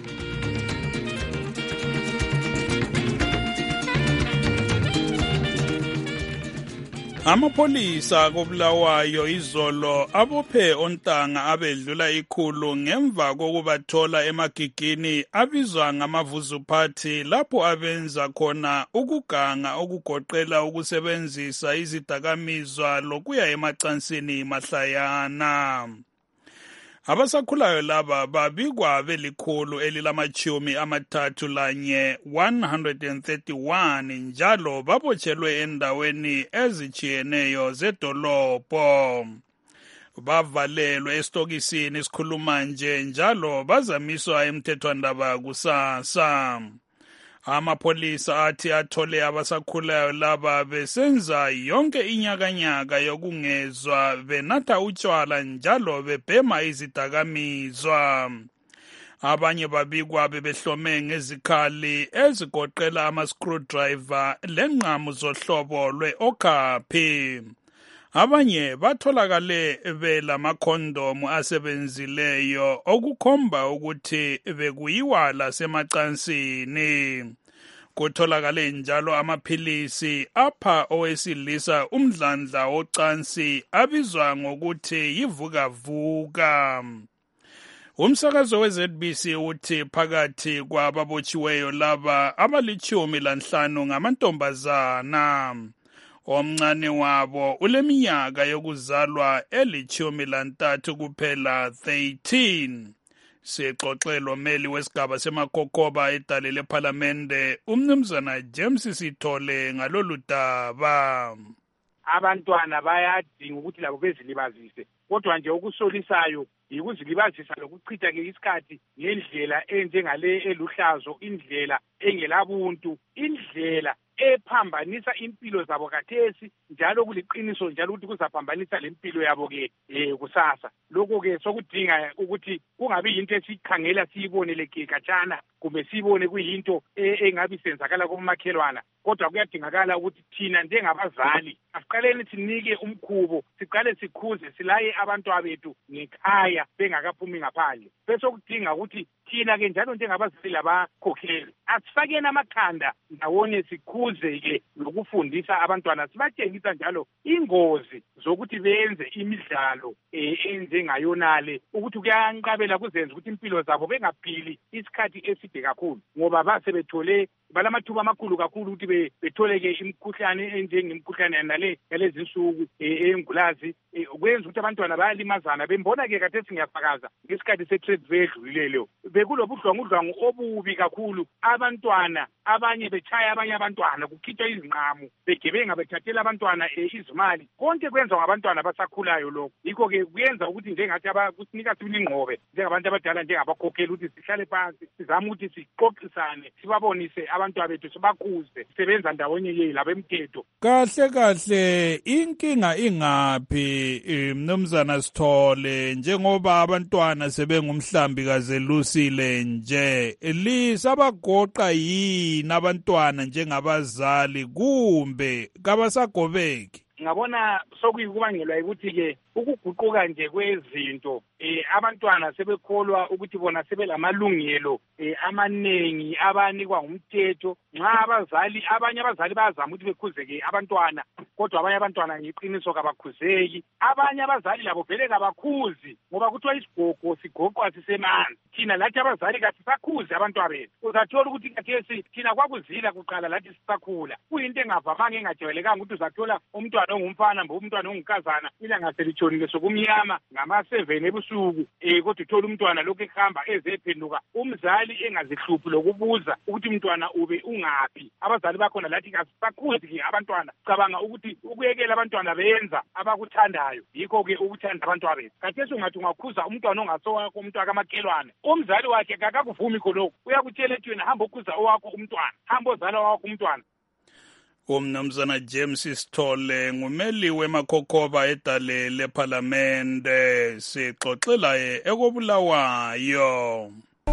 Amapholisa kobulawayo izolo abophe ontanga abedlula ikhulu ngemva kokubathola emagigini abizwa ngamavuzuphathi lapho abenza khona ukuganga okugoqela ukusebenzisa izidakamizwa lokuya emacansini mahlayana. Abasakhulayo laba babikwa belikhulu elilamachumi amathathu lanye one hundred thirty-one njalo babotshelwe endaweni ezichiyeneyo zedolobho. Bavalelwe estokisini isikhuluma nje njalo bazamiswa emthethwandaba kusasa. Amapholisa athi athole abasakhulayo laba besenza yonke inyakanyaka yokungezwa benatha utshwala njalo bebhema izidakamizwa. Abanye babikwa bebehlome ngezikhali ezigoqela ama-screwdriver lenqamu zohlobo lwe-okaphi. Abanye batholakale belamakhondomu asebenzileyo okukhomba ukuthi bekuyiwala semacansini. Kutholakale njalo amaphilisi apha owesilisa umdlandla wocansi abizwa ngokuthi yivukavuka. Umsakazo we-Z B C uthi phakathi kwababotshiweyo laba abalichumi lanhlanu ngamantombazana. Omncane wabo uleminyaka yokuzalwa elichumi lantathu kuphela thirteen. Sixoxelo meli wesigaba semakhokoba edale lephalamende umnumzana James Sithole ngalolu daba. Abantwana bayadinga ukuthi labo bezilibazise, kodwa nje ukusolisayo yikuzilibazisa lokuchitha ke isikhathi ngendlela enjengale eluhlazo, indlela engelabuntu, indlela ephambanisa impilo zabo kathesi njalo kuliqiniso njalo ukuthi kuzaphambanisa lempilo yabo ke eh kusasa. Lokho ke sokudinga ukuthi kungabi into esikhangela siyibonele ke khatshana kumbe siyibone kuyinto engabi senzakala komakhelwana, kodwa kuyadingakala ukuthi thina njengabazali asiqaleni sinike umkhubo, siqale sikhuze silaye abantwana bethu ngekhaya bengakaphumi ngaphandle. Bese kudinga ukuthi thina ke njalo njengabazali labakhokheli asifakeni amakhanda ndawonye sikhuze ke lokufundisa abantwana, sibatshengisa njalo ingozi zokuthi benze imidlalo enjengayonale, ukuthi kuyanqabela kuzenza ukuthi impilo zabo bengaphili isikhathi eside kakhulu ngoba base bethole balamathuba amakhulu kakhulu ukuthi betholeke imikhuhlane enjengemikhuhlane nale yalezi nsuku engulazi kwenza ukuthi abantwana bayalimazana. Bembona-ke kade singiyafakaza ngesikhathi se-trade fair edlulileleyo bekulobudlwangudlwangu obubi kakhulu, abantwana abanye betshaya abanye abantwana, kukhitshwa izinqamu, begebenga bethathela abantwana izimali, konke kwenza ngabantwana abasakhulayo lokho. Yikho-ke kuyenza ukuthi njengathi kusinika sibili ingqobe njengabantu abadala, njengabakhokheli, ukuthi sihlale phansi sizame ukuthi sixoxisane, sibabonise abantwana bethu, sibakhuze, sisebenza ndawonye labemthetho. Kahle kahle inkinga ingaphi mnumzana Sithole, njengoba abantwana sebengumhlambi kazelusile nje, lisabagoqa yini abantwana njengabazali kumbe kabasagobeki? Ngabona sokuyikubangelwa ukuthi-ke ukuguquka nje kwezinto, eh abantwana sebekholwa ukuthi bona sebelamalungelo eh amaningi abanikwa ngumthetho. Nxa abazali abanye abazali bayazama ukuthi bekhuzeke abantwana, kodwa abanye abantwana ngeqiniso kabakhuzeki. Abanye abazali labo vele kabakhuzi ngoba kuthiwa isigogo sigoqwa sisemanzi. Thina lathi abazali kasisakhuzi abantwana bethu. Uzathola ukuthi kathesi thina kwakuzila kuqala lathi sisakhula. Kuyinto engavamanga engajwayelekanga ukuthi uzathola umntwana ongumfana mbe umntwana ongunkazana ilanga selitshonile sokumnyama ngama seven ebusuku, eh kodwa uthola umntwana lokhu ehamba ezephenduka, umzali engazihluphi lokubuza ukuthi umntwana ube ungaphi. Abazali bakhona lathi kasisakhuzi abantwana, cabanga ukuthi ukuyekela abantwana benza abakuthandayo yikho-ke ukuthanda abantwana bethu. Kathesi ungathi ungakhuza umntwana ongasowakho, umntwana kamakhelwane, umzali wakhe kakakuvumi khonokho, uyakutshela ethi wena hamba ukhuza owakho umntwana, hamba ozala owakho umntwana. Umnumzana James Sithole ngumeli weMakhokhoba edale leParlamente, sixoxela ye ekobulawayo.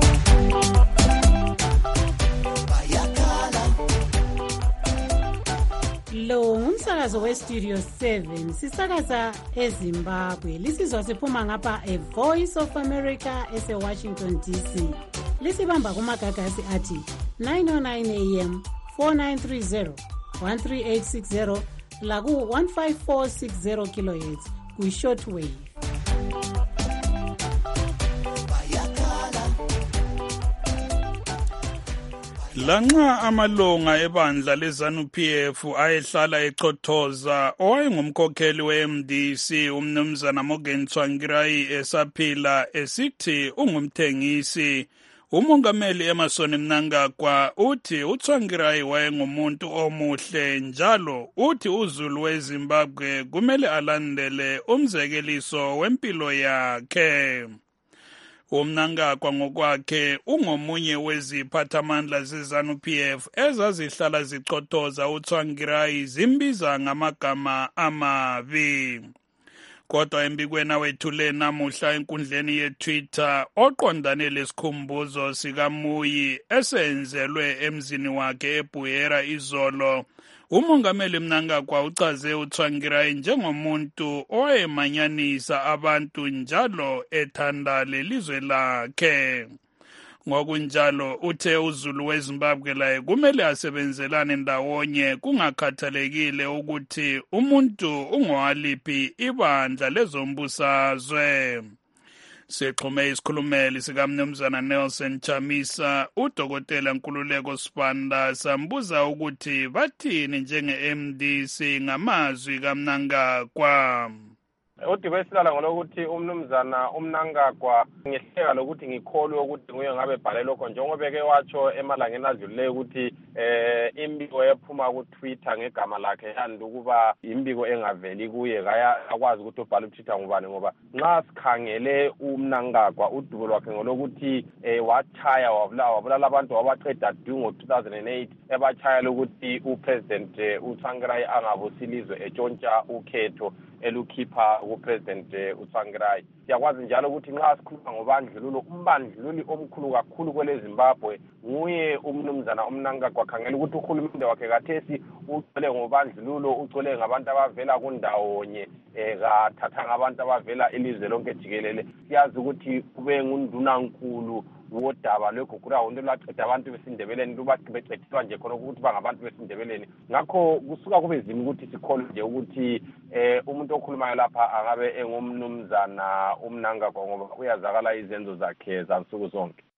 Lo ngumsakazo weStudio seven, sisakaza eZimbabwe. Lisizwa siphuma ngapha e Voice of America ese Washington D C. Lisibamba kumagagasi athi nine oh nine A M, four nine three zero, one three eight six zero laku one five four six zero kilohertz ku shortwave. Lanxa amalunga ebandla leZANU-P F ayehlala echothoza owayengumkhokheli we-M D C umnumzana Morgan Tsvangirai esaphila esithi ungumthengisi, umongameli Emmerson Mnangagwa uthi uTsvangirai wayengumuntu omuhle njalo uthi uZulu weZimbabwe kumele alandele umzekeliso wempilo yakhe. UMnangagwa ngokwakhe ungomunye weziphathamandla zeZANU-P F ezazihlala zichothoza uTsvangirai zimbiza ngamagama amabi. Kodwa embikweni awethule namuhla enkundleni yeTwitter oqondane lesikhumbuzo sikaMuyi esenzelwe emzini wakhe eBuyera izolo, umongameli Mnangagwa uchaze uTsvangirai njengomuntu owayemanyanisa abantu njalo ethanda lelizwe lakhe. Ngokunjalo uthe uZulu weZimbabwe laye kumele asebenzelane ndawonye kungakhathalekile ukuthi umuntu ungowaliphi ibandla lezombusazwe. Sexhume isikhulumeli sikaMnumzana Nelson Chamisa, uDokotela Nkululeko Sibanda, sambuza ukuthi bathini njenge-M D C ngamazwi kaMnangagwa. Uthi besilala ngolokuthi umnumzana uMnangagwa ngehleka lokuthi ngikholwe ukuthi nguye ngabe bhale lokho njengoba ke watsho emalangeni adlulileyo ukuthi eh imbiko ephuma ku Twitter ngegama lakhe yandi ukuba imbiko engaveli kuye kaya akwazi ukuthi ubhale ku Twitter ngubani, ngoba nxa sikhangele uMnangagwa udubo lwakhe ngolokuthi eh wathaya wabulawa wabulala abantu wabaqeda du ngo two thousand eight ebachaya lokuthi uPresident uTsvangirai angabusilizwe etshontsha ukhetho elukhipha uPresident uTsvangirai. Siyakwazi njalo ukuthi nxa sikhuluma ngobandlululo, umbandlululi omkhulu kakhulu kwele Zimbabwe nguye umnumzana uMnangagwa. Khangela ukuthi uhulumende wakhe kathesi ucole ngobandlululo, ucole ngabantu abavela kundawonye eh kathatha ngabantu abavela ilizwe lonke jikelele. Siyazi ukuthi kube ngundunankulu wodaba lweGugura wonke lwaqeda abantu besindebeleni lubaqebecethelwa nje khona ukuthi bangabantu besindebeleni. Ngakho kusuka kube zimi ukuthi sikholwe nje ukuthi eh umuntu okhulumayo lapha akabe engumnumzana uMnangagwa ngoba uyazakala izenzo zakhe zansuku zonke.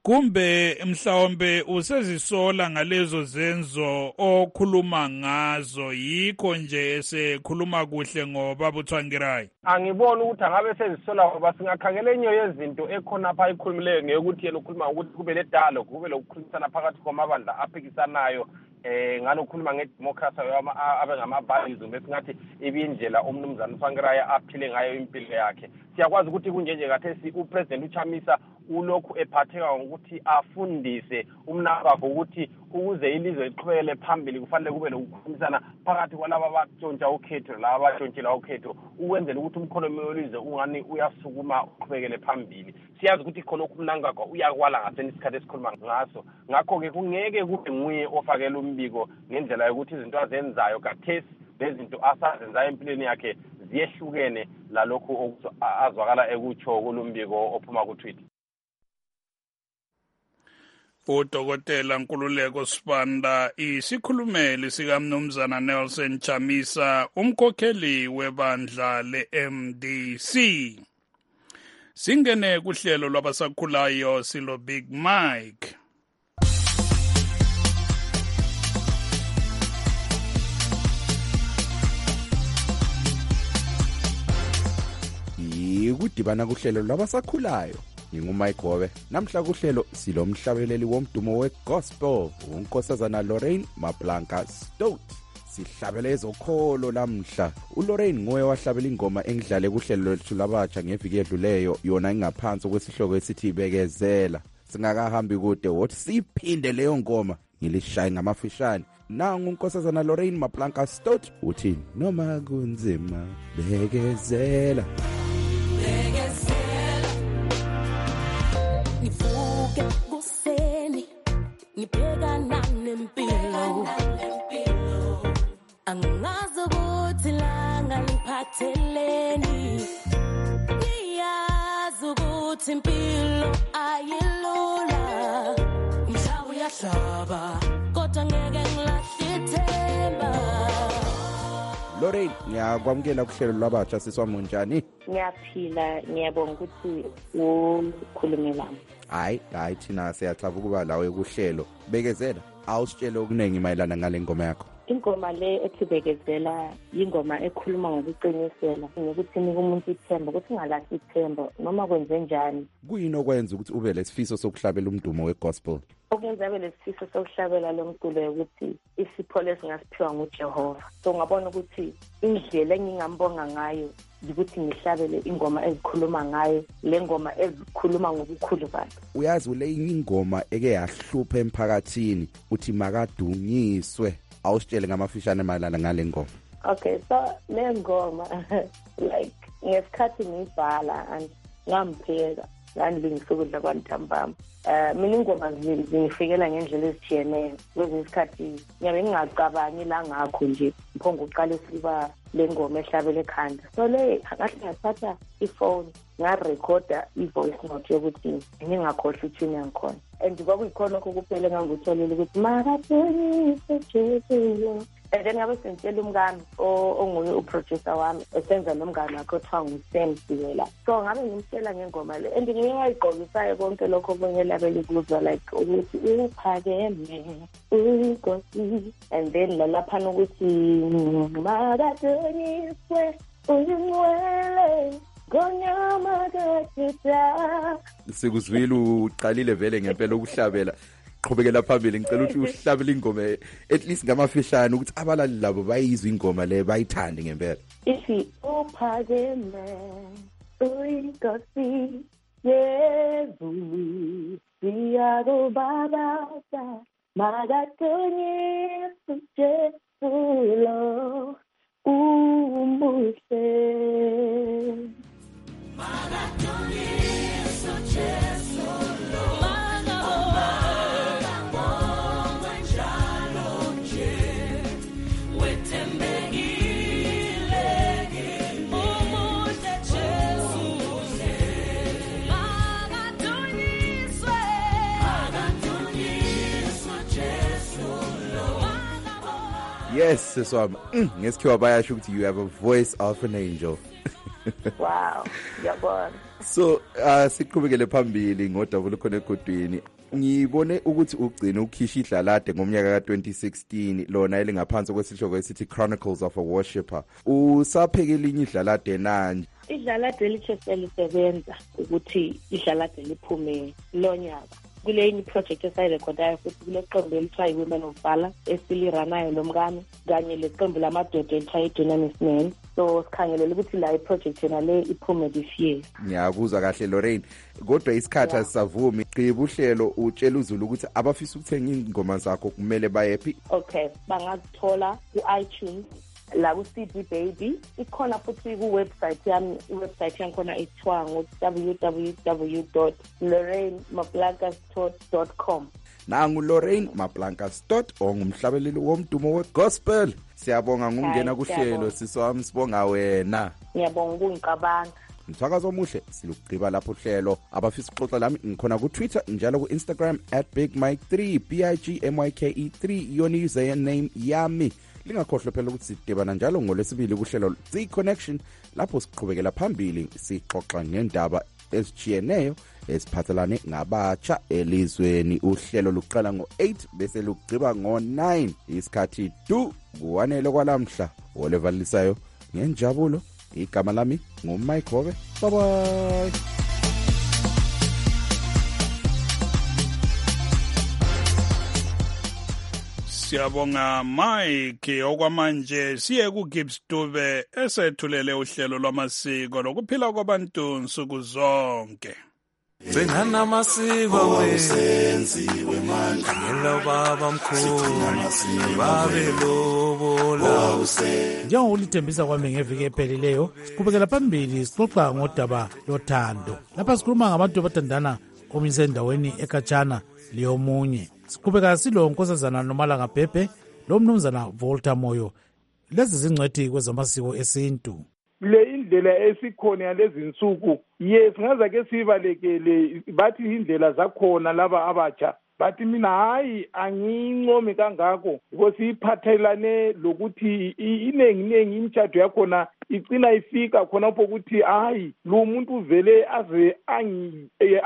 kumbe mhlawumbe usezisola ngalezo zenzo okhuluma ngazo yikho nje esekhuluma kuhle ngoba uTsvangirai? Angiboni ukuthi angabe sezisola ngoba singakhangela enye yezinto ekhona apha ikhulumileyo ngeyokuthi yena ukhuluma ukuthi kube le dialogue kube lokukhulumisana phakathi kwamabandla aphikisanayo eh ngalokukhuluma ngedemocracy abe ngama-values besingathi ibindlela umnumzana uTsvangirai aphile ngayo impilo yakhe. Siyakwazi ukuthi kunjenje kathesi upresident uChamisa ulokhu ephatheka ngokuthi afundise umnakakho ukuthi ukuze ilizwe liqhubekele phambili kufanele kube lokukhulumisana phakathi kwalaba abatshontsha ukhetho laba abatshontshela ukhetho ukwenzela ukuthi umkhonomi welizwe ungani uyasukuma uqhubekele phambili. Siyazi ukuthi khona umnakakho uyakwala ngaseni isikhathi esikhuluma ngaso. Ngakho-ke kungeke kube nguye ofakela umbiko ngendlela yokuthi izinto azenzayo kathesi lezinto asazenzayo empilweni yakhe ziyehlukene lalokhu azwakala ekutsho kulumbiko ophuma ku-Twitter. uDokotela Nkululeko Sibanda, isikhulumeli sikamnumzana Nelson Chamisa, umkhokheli webandla le-M D C. Singene kuhlelo lwabasakhulayo silo Big Mike. Yikudibana kuhlelo lwabasakhulayo. Ngingumike Gobe. Namhla kuhlelo silomhlabeleli womdumo wegospel, unkosazana Lorraine Mablanca Stout. Sihlabele ezokholo lamhla. uLorraine ngoye wahlabela ingoma engidlale kuhlelo lwethu labatsha ngeviki edluleyo, yona ingaphansi kwesihloko esithi bekezela. Singakahambi kude wothi siphinde leyo ngoma ngilishaye ngamafishane. Nangu unkosazana Lorraine Mablanca Stout uthi noma kunzima bekezela. Nivuke kuseni nibhekana nempilo, angazi ukuthi langa liphatheleni, niyazi ukuthi impilo ayilula, mhlaba uyahlaba kodwa ngeke ngilahle ithemba. Lorraine, ngiyakwamukela kuhlelo lwabatsha siswami njani? Ngiyaphila, ngiyabonga ukuthi ukhulumelana. Hayi, hayi thina siyathaba ukuba lawe kuhlelo. Bekezela, awusitshele okuningi mayelana ngale ngoma yakho. Ingoma le ethi bekezela ingoma ekhuluma ngokuqinisela, ngokuthi nika umuntu ithemba, ukuthi ungalahli ithemba noma kwenze njani. Kuyini okwenza ukuthi ube lesifiso sokuhlabela umdumo wegospel? Okwenza ube lesifiso sokuhlabela lo mculo ukuthi isipho lesingasiphiwa nguJehova. So ngabona ukuthi indlela engingambonga ngayo ukuthi ngihlabele ingoma ezikhuluma ngayo, le ngoma ezikhuluma ngobukhulu bakhe. Uyazi ule ingoma eke yahlupha emphakathini uthi makadunyiswe, awusitshele ngamafishane mayelana ngale ngoma. Okay, so le ngoma like ngesikhathi ngibhala and ngampheka ngandingisukudla kwantambama. Eh mina ingoma zingifikela ngendlela ezithiyeneyo. Kwezinye isikhathi ngiyabe ngingacabangi la ngakho nje mphongo uqala siba le ngoma ehlabele ekhanda. So le akahle ngathatha iphone ngarecorda ivoice note yokuthi ngingakhohlwa ithini yangikhona. And kwakuyikhona okuphela engangutholile ukuthi makathonise Jesu. And then ngabe sentshela umngane onguye uproducer wami esenza nomngane wakhe othiwa nguSam Siwela. So ngabe ngimtshela ngengoma le and ngiyayigqokisayo konke lokho obonyelabele kuzwa like ukuthi uphakeme uNkosi, and then lalapha ukuthi makathonise uyingcwele gonyama kaJuda. Sikuzwile uqalile vele ngempela ukuhlabela. Qhubekela phambili, ngicela ukuthi uhlabele ingoma at least ngamafishane ukuthi abalali labo bayizwe ingoma le bayithande ngempela. Ithi uphakeme uNkosi Yesu siyakubabaza makathonise Jesu lo umuhle. Makathonise Jesu lo Yes, siswami. Mm, ngesikhiwa bayasho ukuthi you have a voice of an angel. Wow, ngiyabona. So uh, siqhubekele phambili ngodabulo khona egodweni. Ngibone ukuthi ugcina ukhisha idlalade ngomnyaka ka twenty sixteen lona elingaphansi kwesihloko esithi Chronicles of a Worshipper. Usapheke linye idlalade nanje. Idlalade lichese lisebenza ukuthi idlalade liphume lonyaka. Kule yini project esayirekhodayo futhi kule qembu elithiwa i-Women of Valor esiliranayo nomkami kanye leqembu lamadoda elithiwa i-Dunamis Men. So sikhangelela ukuthi la i-project yona le iphume this year. Ngiyakuzwa kahle Lorraine. Kodwa isikhathi asisavumi. Qiba uhlelo utshela uZulu ukuthi abafisa ukuthenga ingoma zakho kumele bayephi. Okay, bangazithola ku-iTunes la ku-C D Baby. Ikhona futhi ku-website yami, i-website yangikhona ithiwa ngo-w w w dot lorraine maplankas dot com. Nangu Lorraine Maplankas dot ongumhlabeleli womdumo wegospel. Siyabonga ngungena kuhlelo siswami sibonga wena. Ngiyabonga ukungicabanga. Mthakazo omuhle silugqiba lapho uhlelo. Abafisa ukuxoxa lami ngikhona ku Twitter njalo ku Instagram at big mike three b i g m y k e three yoni username yami. Lingakhohlwa phela ukuthi sidibana njalo ngolesibili kuhlelo Z Connection lapho siqhubekela phambili sixoxa ngendaba esijiyeneyo esiphathelane ngabatsha elizweni. Uhlelo luqala ngo eight bese lugciba ngo nine. Isikhathi du kuwanele kwalamhla olevalisayo ngenjabulo. Igama lami nguMike Hobe. Bye bye. Siyabonga Mike. Okwamanje siye ku Gibbs Dube esethulele uhlelo lwamasiko lokuphila kwabantu nsuku zonke. Benana masiko wesenziwe manje ngelo baba mkhulu babelobola njengolithembisa kwami ngeviki ephelileyo siqhubekela phambili sixoxa ngodaba lothando. Lapha sikhuluma ngabantu abathandana omise endaweni ekhatshana leyomunye. Siqhubeka silo nkosazana Nomalanga Bhebhe lo mnumzana Volta Moyo. Lezi zingcwethi kwezamasiko esintu. Le indlela esikhona yalezi insuku yes ngaza ke sibalekele bathi indlela zakhona laba abatsha bathi mina hayi anginqomi kangako because iphathelane lokuthi inengi nengi imtshado yakhona icina ifika khona lapho ukuthi hayi lo muntu vele aze angi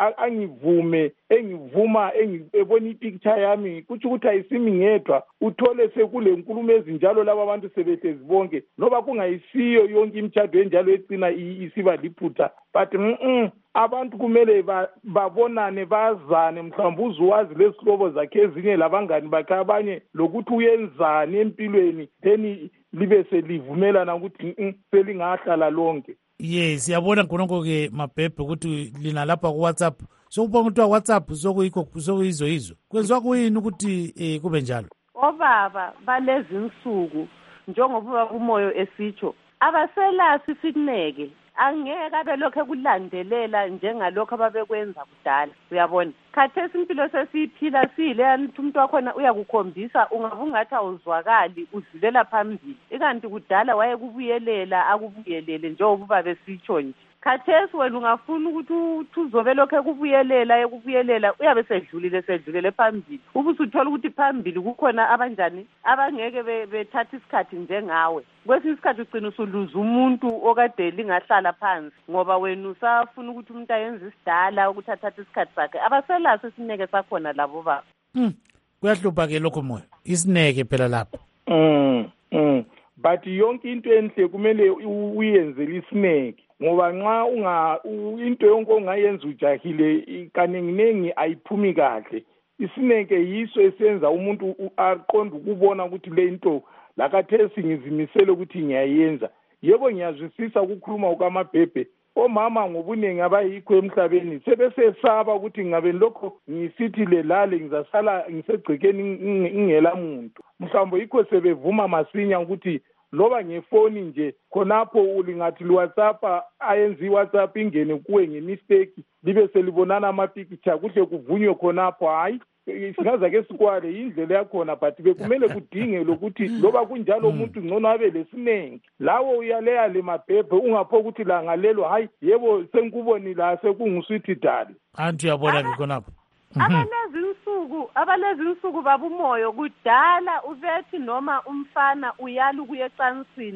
angivume engivuma engibona ipicture yami kuthi ukuthi ayisimi ngedwa uthole sekule nkulumo ezinjalo laba abantu sebehlezi bonke noba kungayisiyo yonke imtshado enjalo ecina isiba liphutha but mm abantu kumele babonane bazane mhlawumbe uzwazi lesihlobo zakhe ezinye labangani bakhe abanye lokuthi uyenzani empilweni then libe selivumelana ukuthi selingahlala lonke. Yes, siyabona khonoko ke Mabhebhe ukuthi lina lapha ku WhatsApp sokubona ukuthi WhatsApp sokuyikho sokuyizo yizo kwenziwa kuyini ukuthi eh kube njalo. Obaba balezi insuku njengoba umoyo esitsho abaselasi sikuneke angeke abelokho kulandelela njengalokho ababekwenza kudala. Uyabona khathesi impilo sesiyiphila sile nithi umuntu wakhona uyakukhombisa ungavungathi awuzwakali udlulela phambili ikanti kudala wayekubuyelela akubuyelele njengoba besitsho nje. Khathesi wena ungafuna ukuthi uzobe lokho kubuyelela ekubuyelela uyabe sedlulile sedlulele phambili ubusuthola ukuthi phambili kukhona abanjani abangeke bethatha isikhathi njengawe. Kwesinye isikhathi ugcina usuluza umuntu okade lingahlala phansi ngoba wena usafuna ukuthi umuntu ayenze isidala ukuthi athathe isikhathi sakhe. Abaselaso isineke sakhona labo baba. Mm. Kuyahlupha ke lokho moya. Isineke phela lapho. Mm. Mm. But yonke into enhle kumele uyenzele isineke. Ngoba nxa unga into yonke ongayenza ujahile kaningi ayiphumi kahle. Isineke yiso esenza umuntu aqonda ukubona ukuthi le into lakathesi ngizimisele ukuthi ngiyayenza. Yebo ngiyazwisisa ukukhuluma ukaMabhebhe. Omama ngobunengi abayikho emhlabeni sebesesaba ukuthi ngabe lokho ngisithi lelale ngizasala ngisegcekeni ingela muntu. Mhlawumbe yikho sebevuma masinya ukuthi loba ngefoni nje khonapho ulingathi WhatsApp ayenzi WhatsApp ingene kuwe ngemistake libe selibonana ama picture kuhle kuvunywe khonapho hayi singaza ke sikwale indlela yakhona but bekumele kudinge lokuthi loba kunjalo umuntu ngcono abe lesinenge lawo uyaleya le Mabhebhe ungapho ukuthi la ngalelo hayi yebo senkuboni la sekunguswithi dali anti uyabona ke khonapho. Abalezi insuku abalezi insuku baba umoyo kudala ubethi noma umfana uyala ukuye ecansini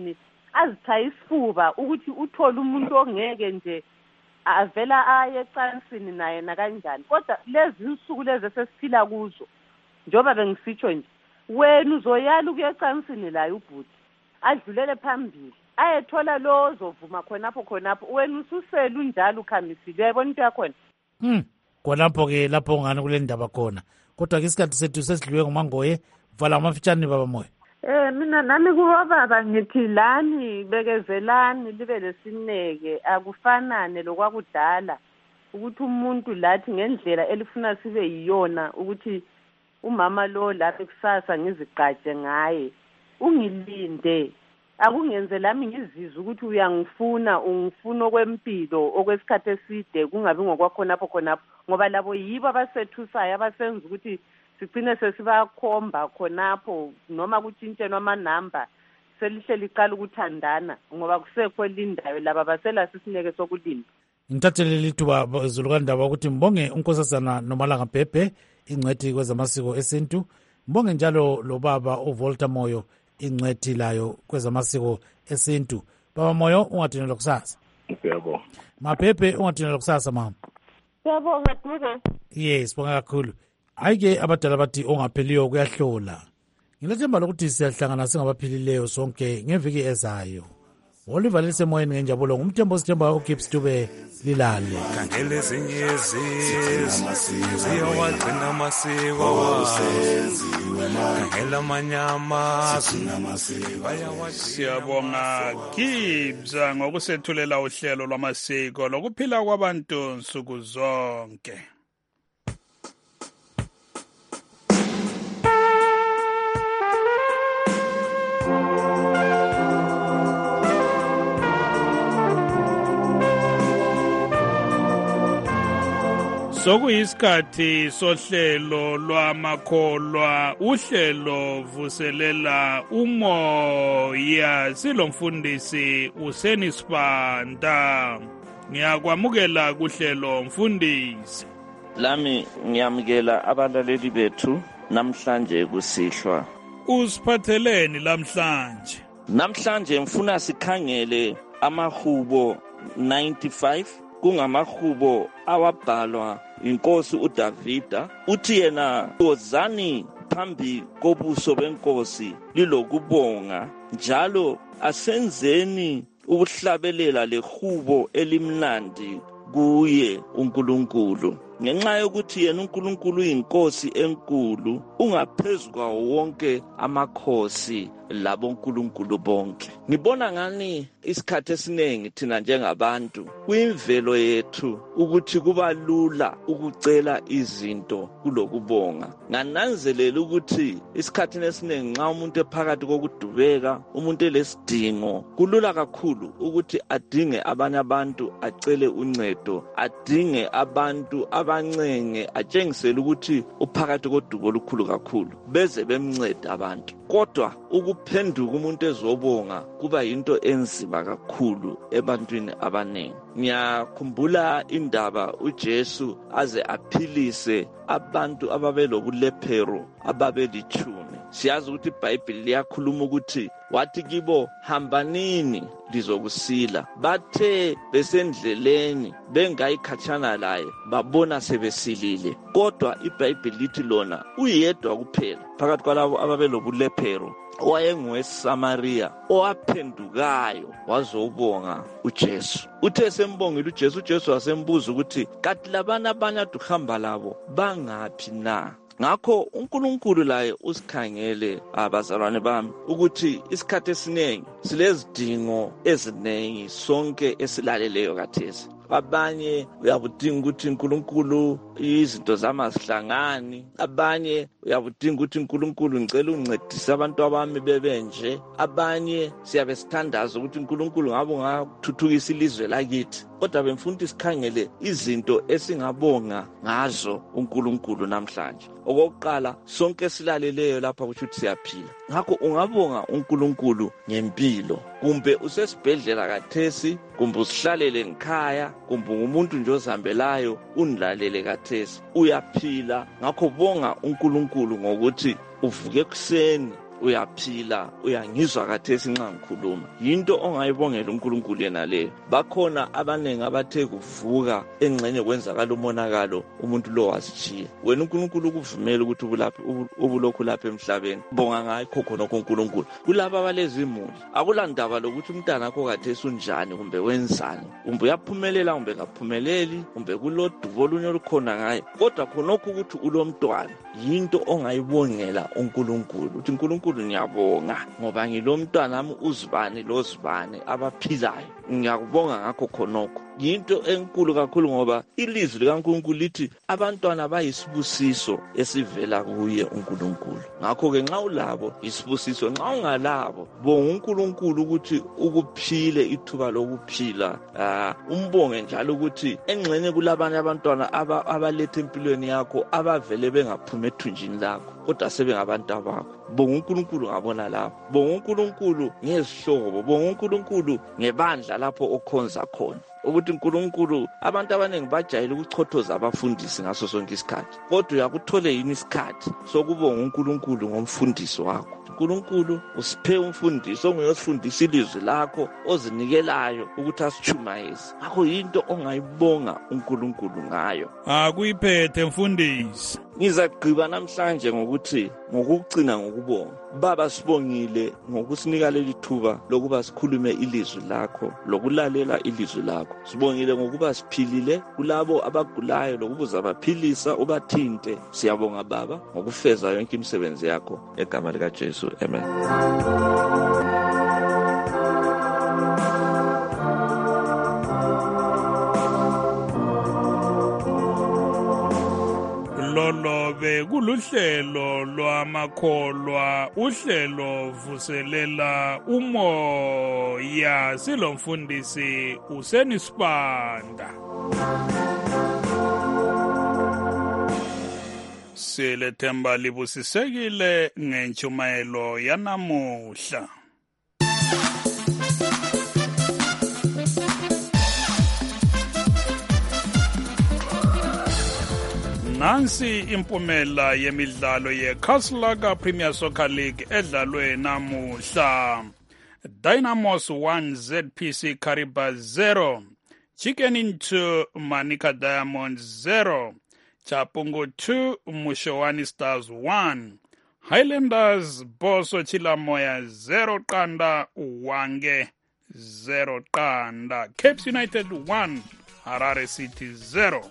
azithaye isifuba ukuthi uthole umuntu ongeke nje avela aye ecansini naye nakanjani. Kodwa lezi insuku lezi esesiphila kuzo, njoba bengisitsho nje, wena uzoyala ukuya ecansini laye ubhuti, adlulele phambili, ayethola lo ozovuma khonapho khonapho, wena ususele unjalo ukhamisile. Uyayibona into yakhona? Hmm. Khonapho-ke lapho ungani kule ndaba khona. Kodwa-ke isikhathi sethu sesidliwe nguMangoye. Vala amafitshane baba Moyo. Eh mina nami kuba baba ngithi lani bekezelani libe lesineke, akufanane lokwakudala ukuthi umuntu lathi ngendlela elifuna sibe yiyona ukuthi umama lo lapha kusasa ngizigqaje ngaye. Ungilinde, akungenze lami ngizizwe ukuthi uyangifuna, ungifuna okwempilo okwesikhathi eside, kungabi ngokwakhonapho khonapho, ngoba labo yibo abasethusayo abasenza ukuthi sigcine sesibakhomba khonapho noma kutshintsheni amanamba selihle liqala ukuthandana ngoba kusekho lindayo laba basela sisineke sokulinda. Ngithathele lithuba zulukandaba ukuthi mbonge unkosazana Nomalanga Bhebhe, ingcwethi kwezamasiko esintu. Mbonge njalo lo baba uVolta Moyo, ingcwethi layo kwezamasiko esintu. Baba Moyo, ungadinelwa kusasa. Yebo. Mabhebhe, ungadinelwa kusasa mama. Siyabonga Duka. Yes, bonga kakhulu. Ayike abadala bathi ongapheliyo kuyahlola. Ngilethemba lokuthi siyahlangana singabaphilileyo sonke ngeviki ezayo. Oliver lisemoyeni ngenjabulo ngumthembo sithemba uGibbs Dube lilale. Khangele ezinye izizwe ziyawagcina amasiko senziwe manje. Khangela amanyama siyabonga Gibbs ngokusethulela uhlelo lwamasiko lokuphila kwabantu nsuku zonke. Sokuyisikhathi sohlelo lwamakholwa, uhlelo vuselela umoya. Silomfundisi uSeni Sibanda. Ngiyakwamukela kuhlelo mfundisi. Lami ngiyamukela abalaleli bethu namhlanje kusihlwa. Usiphatheleni lamhlanje? Namhlanje mfuna sikhangele amahubo ninety-five. Kungamahubo awabhalwa inkosi uDavida. Uthi yena wozani phambi kobuso benkosi lilokubonga, njalo asenzeni ukuhlabelela lehubo elimnandi kuye uNkulunkulu. Ngenxa yokuthi yena uNkulunkulu uyinkosi enkulu, ungaphezulu kwawo wonke amakhosi labonkulunkulu bonke. Ngibona ngani isikhathi esiningi thina njengabantu kuyimvelo yethu ukuthi kuba lula ukucela izinto kulokubonga. Ngananzelela ukuthi isikhathi esiningi nxa umuntu ephakathi kokudubeka, umuntu elesidingo, kulula kakhulu ukuthi adinge abanye abantu, acele uncedo, adinge abantu abancenge, atshengisele ukuthi uphakathi kodubo olukhulu kakhulu, beze bemncede abantu. Kodwa ukuphenduka umuntu ezobonga kuba yinto enzima kakhulu ebantwini abaningi. Ngiyakhumbula indaba uJesu aze aphilise abantu ababelobulephero ababelithumi. Siyazi ukuthi iBhayibheli liyakhuluma ukuthi wathi kibo hambanini lizokusila. Bathe besendleleni bengayikhatshana laye babona sebesilile. Kodwa iBhayibheli lithi lona uyedwa kuphela phakathi kwalabo ababelobulephero owayengoweSamariya owaphendukayo wazobonga uJesu. Uthe sembongile uJesu, uJesu wasembuza ukuthi kanti labana abanye aduhamba labo bangaphi na? Ngakho uNkulunkulu laye usikhangele abazalwane bami ukuthi isikhathi esiningi silezidingo eziningi sonke esilaleleyo kathesi. Abanye uyabudinga ukuthi uNkulunkulu izinto zamazihlangani, abanye uyabudinga ukuthi uNkulunkulu ngicela uncedise abantu abami bebenje, abanye siyabe sithandaza ukuthi uNkulunkulu ngabe ungathuthukisa ilizwe lakithi. Kodwa bemfuna isikhangele izinto esingabonga ngazo uNkulunkulu namhlanje. Okokuqala, sonke silaleleyo lapha kusho ukuthi siyaphila. Ngakho ungabonga uNkulunkulu ngempilo. Kumbe usesibhedlela kathesi, kumbe usihlalele ngikhaya, kumbe umuntu nje ozihambelayo unilalele kathesi, uyaphila. Ngakho bonga uNkulunkulu ngokuthi uvuke ekuseni uyaphila, uyangizwa kathesi nxa ngikhuluma. Yinto ongayibongela uNkulunkulu yena leyo. Bakhona abanengi abathe kuvuka engxenye kwenzakala umonakalo umuntu lo wasitshiya. Wena uNkulunkulu ukuvumela ukuthi ubulaphi ubulokhu lapha emhlabeni. Bonga ngakho khona kuNkulunkulu. Kulabo abalezimuli akulandaba lokuthi umntana wakho kathesi unjani kumbe wenzani. Kumbe uyaphumelela kumbe kaphumeleli kumbe kuloduvo olunye olukhona ngaye. Kodwa khonokho ukuthi ulomntwana yinto ongayibongela uNkulunkulu. Uthi uNkulunkulu ngiyabonga ngoba ngilomntwana nami uzibani lozibani abaphilayo. Ngiyakubonga ngakho khonokho. Yinto enkulu kakhulu ngoba ilizwi likaNkulunkulu lithi abantwana bayisibusiso esivela kuye uNkulunkulu. Ngakho ke nxa ulabo isibusiso, nxa ungalabo bonga uNkulunkulu ukuthi ukuphile ithuba lokuphila. Uh, umbonge njalo ukuthi engxenye kulabanye abantwana abalethe empilweni yakho abavele bengaphuma ethunjini lakho kodwa sebengabantu bakho. Bonga uNkulunkulu ngabona lapho. Bonga uNkulunkulu ngezihlobo, bonga uNkulunkulu ngebandla lapho okhonza khona. Ukuthi uNkulunkulu abantu abaningi bajayele ukuchothoza abafundisi ngaso sonke isikhathi. Kodwa uyakuthole yini isikhathi sokubonga uNkulunkulu ngomfundisi wakho. uNkulunkulu usiphe umfundisi onguyosifundisa ilizwi lakho ozinikelayo ukuthi asichumayeze. Akho yinto ongayibonga uNkulunkulu ngayo. Akuyiphethe mfundisi. Ngizagqiba namhlanje ngokuthi ngokugcina ngokubonga. Baba sibongile ngokusinika leli thuba lokuba sikhulume ilizwi lakho lokulalela ilizwi lakho. Sibongile ngokuba siphilile kulabo abagulayo lokubuza baphilisa ubathinte. Siyabonga Baba ngokufeza yonke imisebenzi yakho egama lika Jesu. Amen. Lolo be kuluhlelo lwamakholwa, uhlelo vuselela umoya, silomfundisi Useni Sibanda. Silethemba libusisekile ngentshumayelo yanamuhla. Nansi impumela yemidlalo yeKaslaga Premier Soccer League edlalwe namuhla. Dynamos one, Z P C Kariba zero, Chicken two, Manika Diamonds zero, Chapungu two, Mushowani Stars one, Highlanders Boso Chilamoya zero Kanda, Wange zero Kanda, Capes United one, Harare City zero.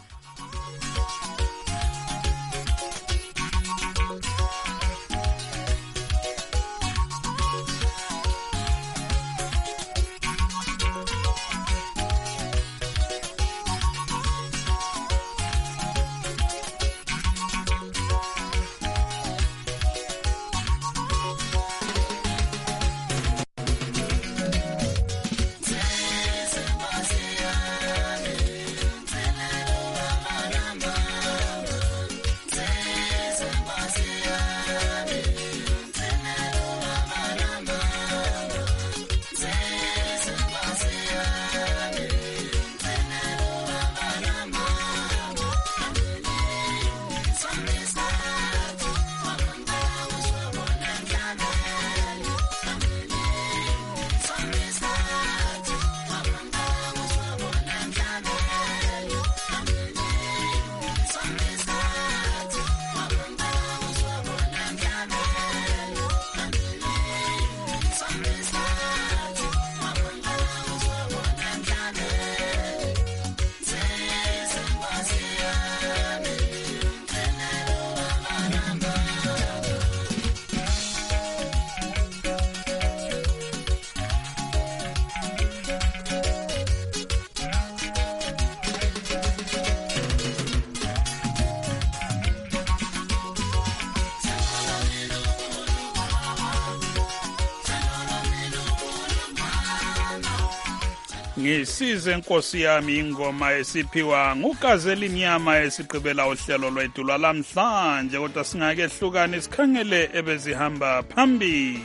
Ngisize Nkosi yami ingoma esiphiwa ngukazeli Mnyama esiqhubela uhlelo lwethu lwalamhlanje, kodwa singakehlukana sikhangele ebezihamba phambili.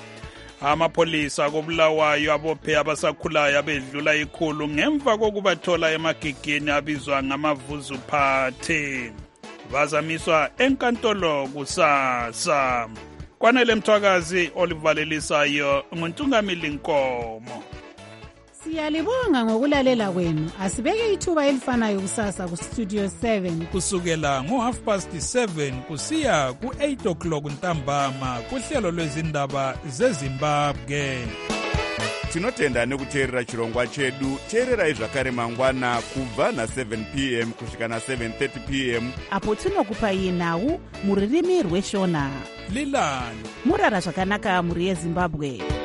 Amapolisa kobulawayo abophe abasakhulayo abedlula ikhulu ngemva kokubathola emagigini abizwa ngamavuzu phathe. Bazamiswa enkantolo kusasa. kwanele mthwakazi olivalelisayo nguntungamili Nkomo. Siyalibonga ngokulalela kwenu. Asibeke ithuba elifanayo kusasa ku-Studio seven. Kusukela ngo-half past seven kusiya ku-eight o'clock ntambama kuhlelo lwezindaba zeZimbabwe. Tinotenda nekuteerera chirongwa chedu. Teererai zvakare mangwana kubva na-seven p m kusvika na-seven thirty p m apo tinokupai nhau muririmi rweshona. Lilani murara zvakanaka muri yeZimbabwe.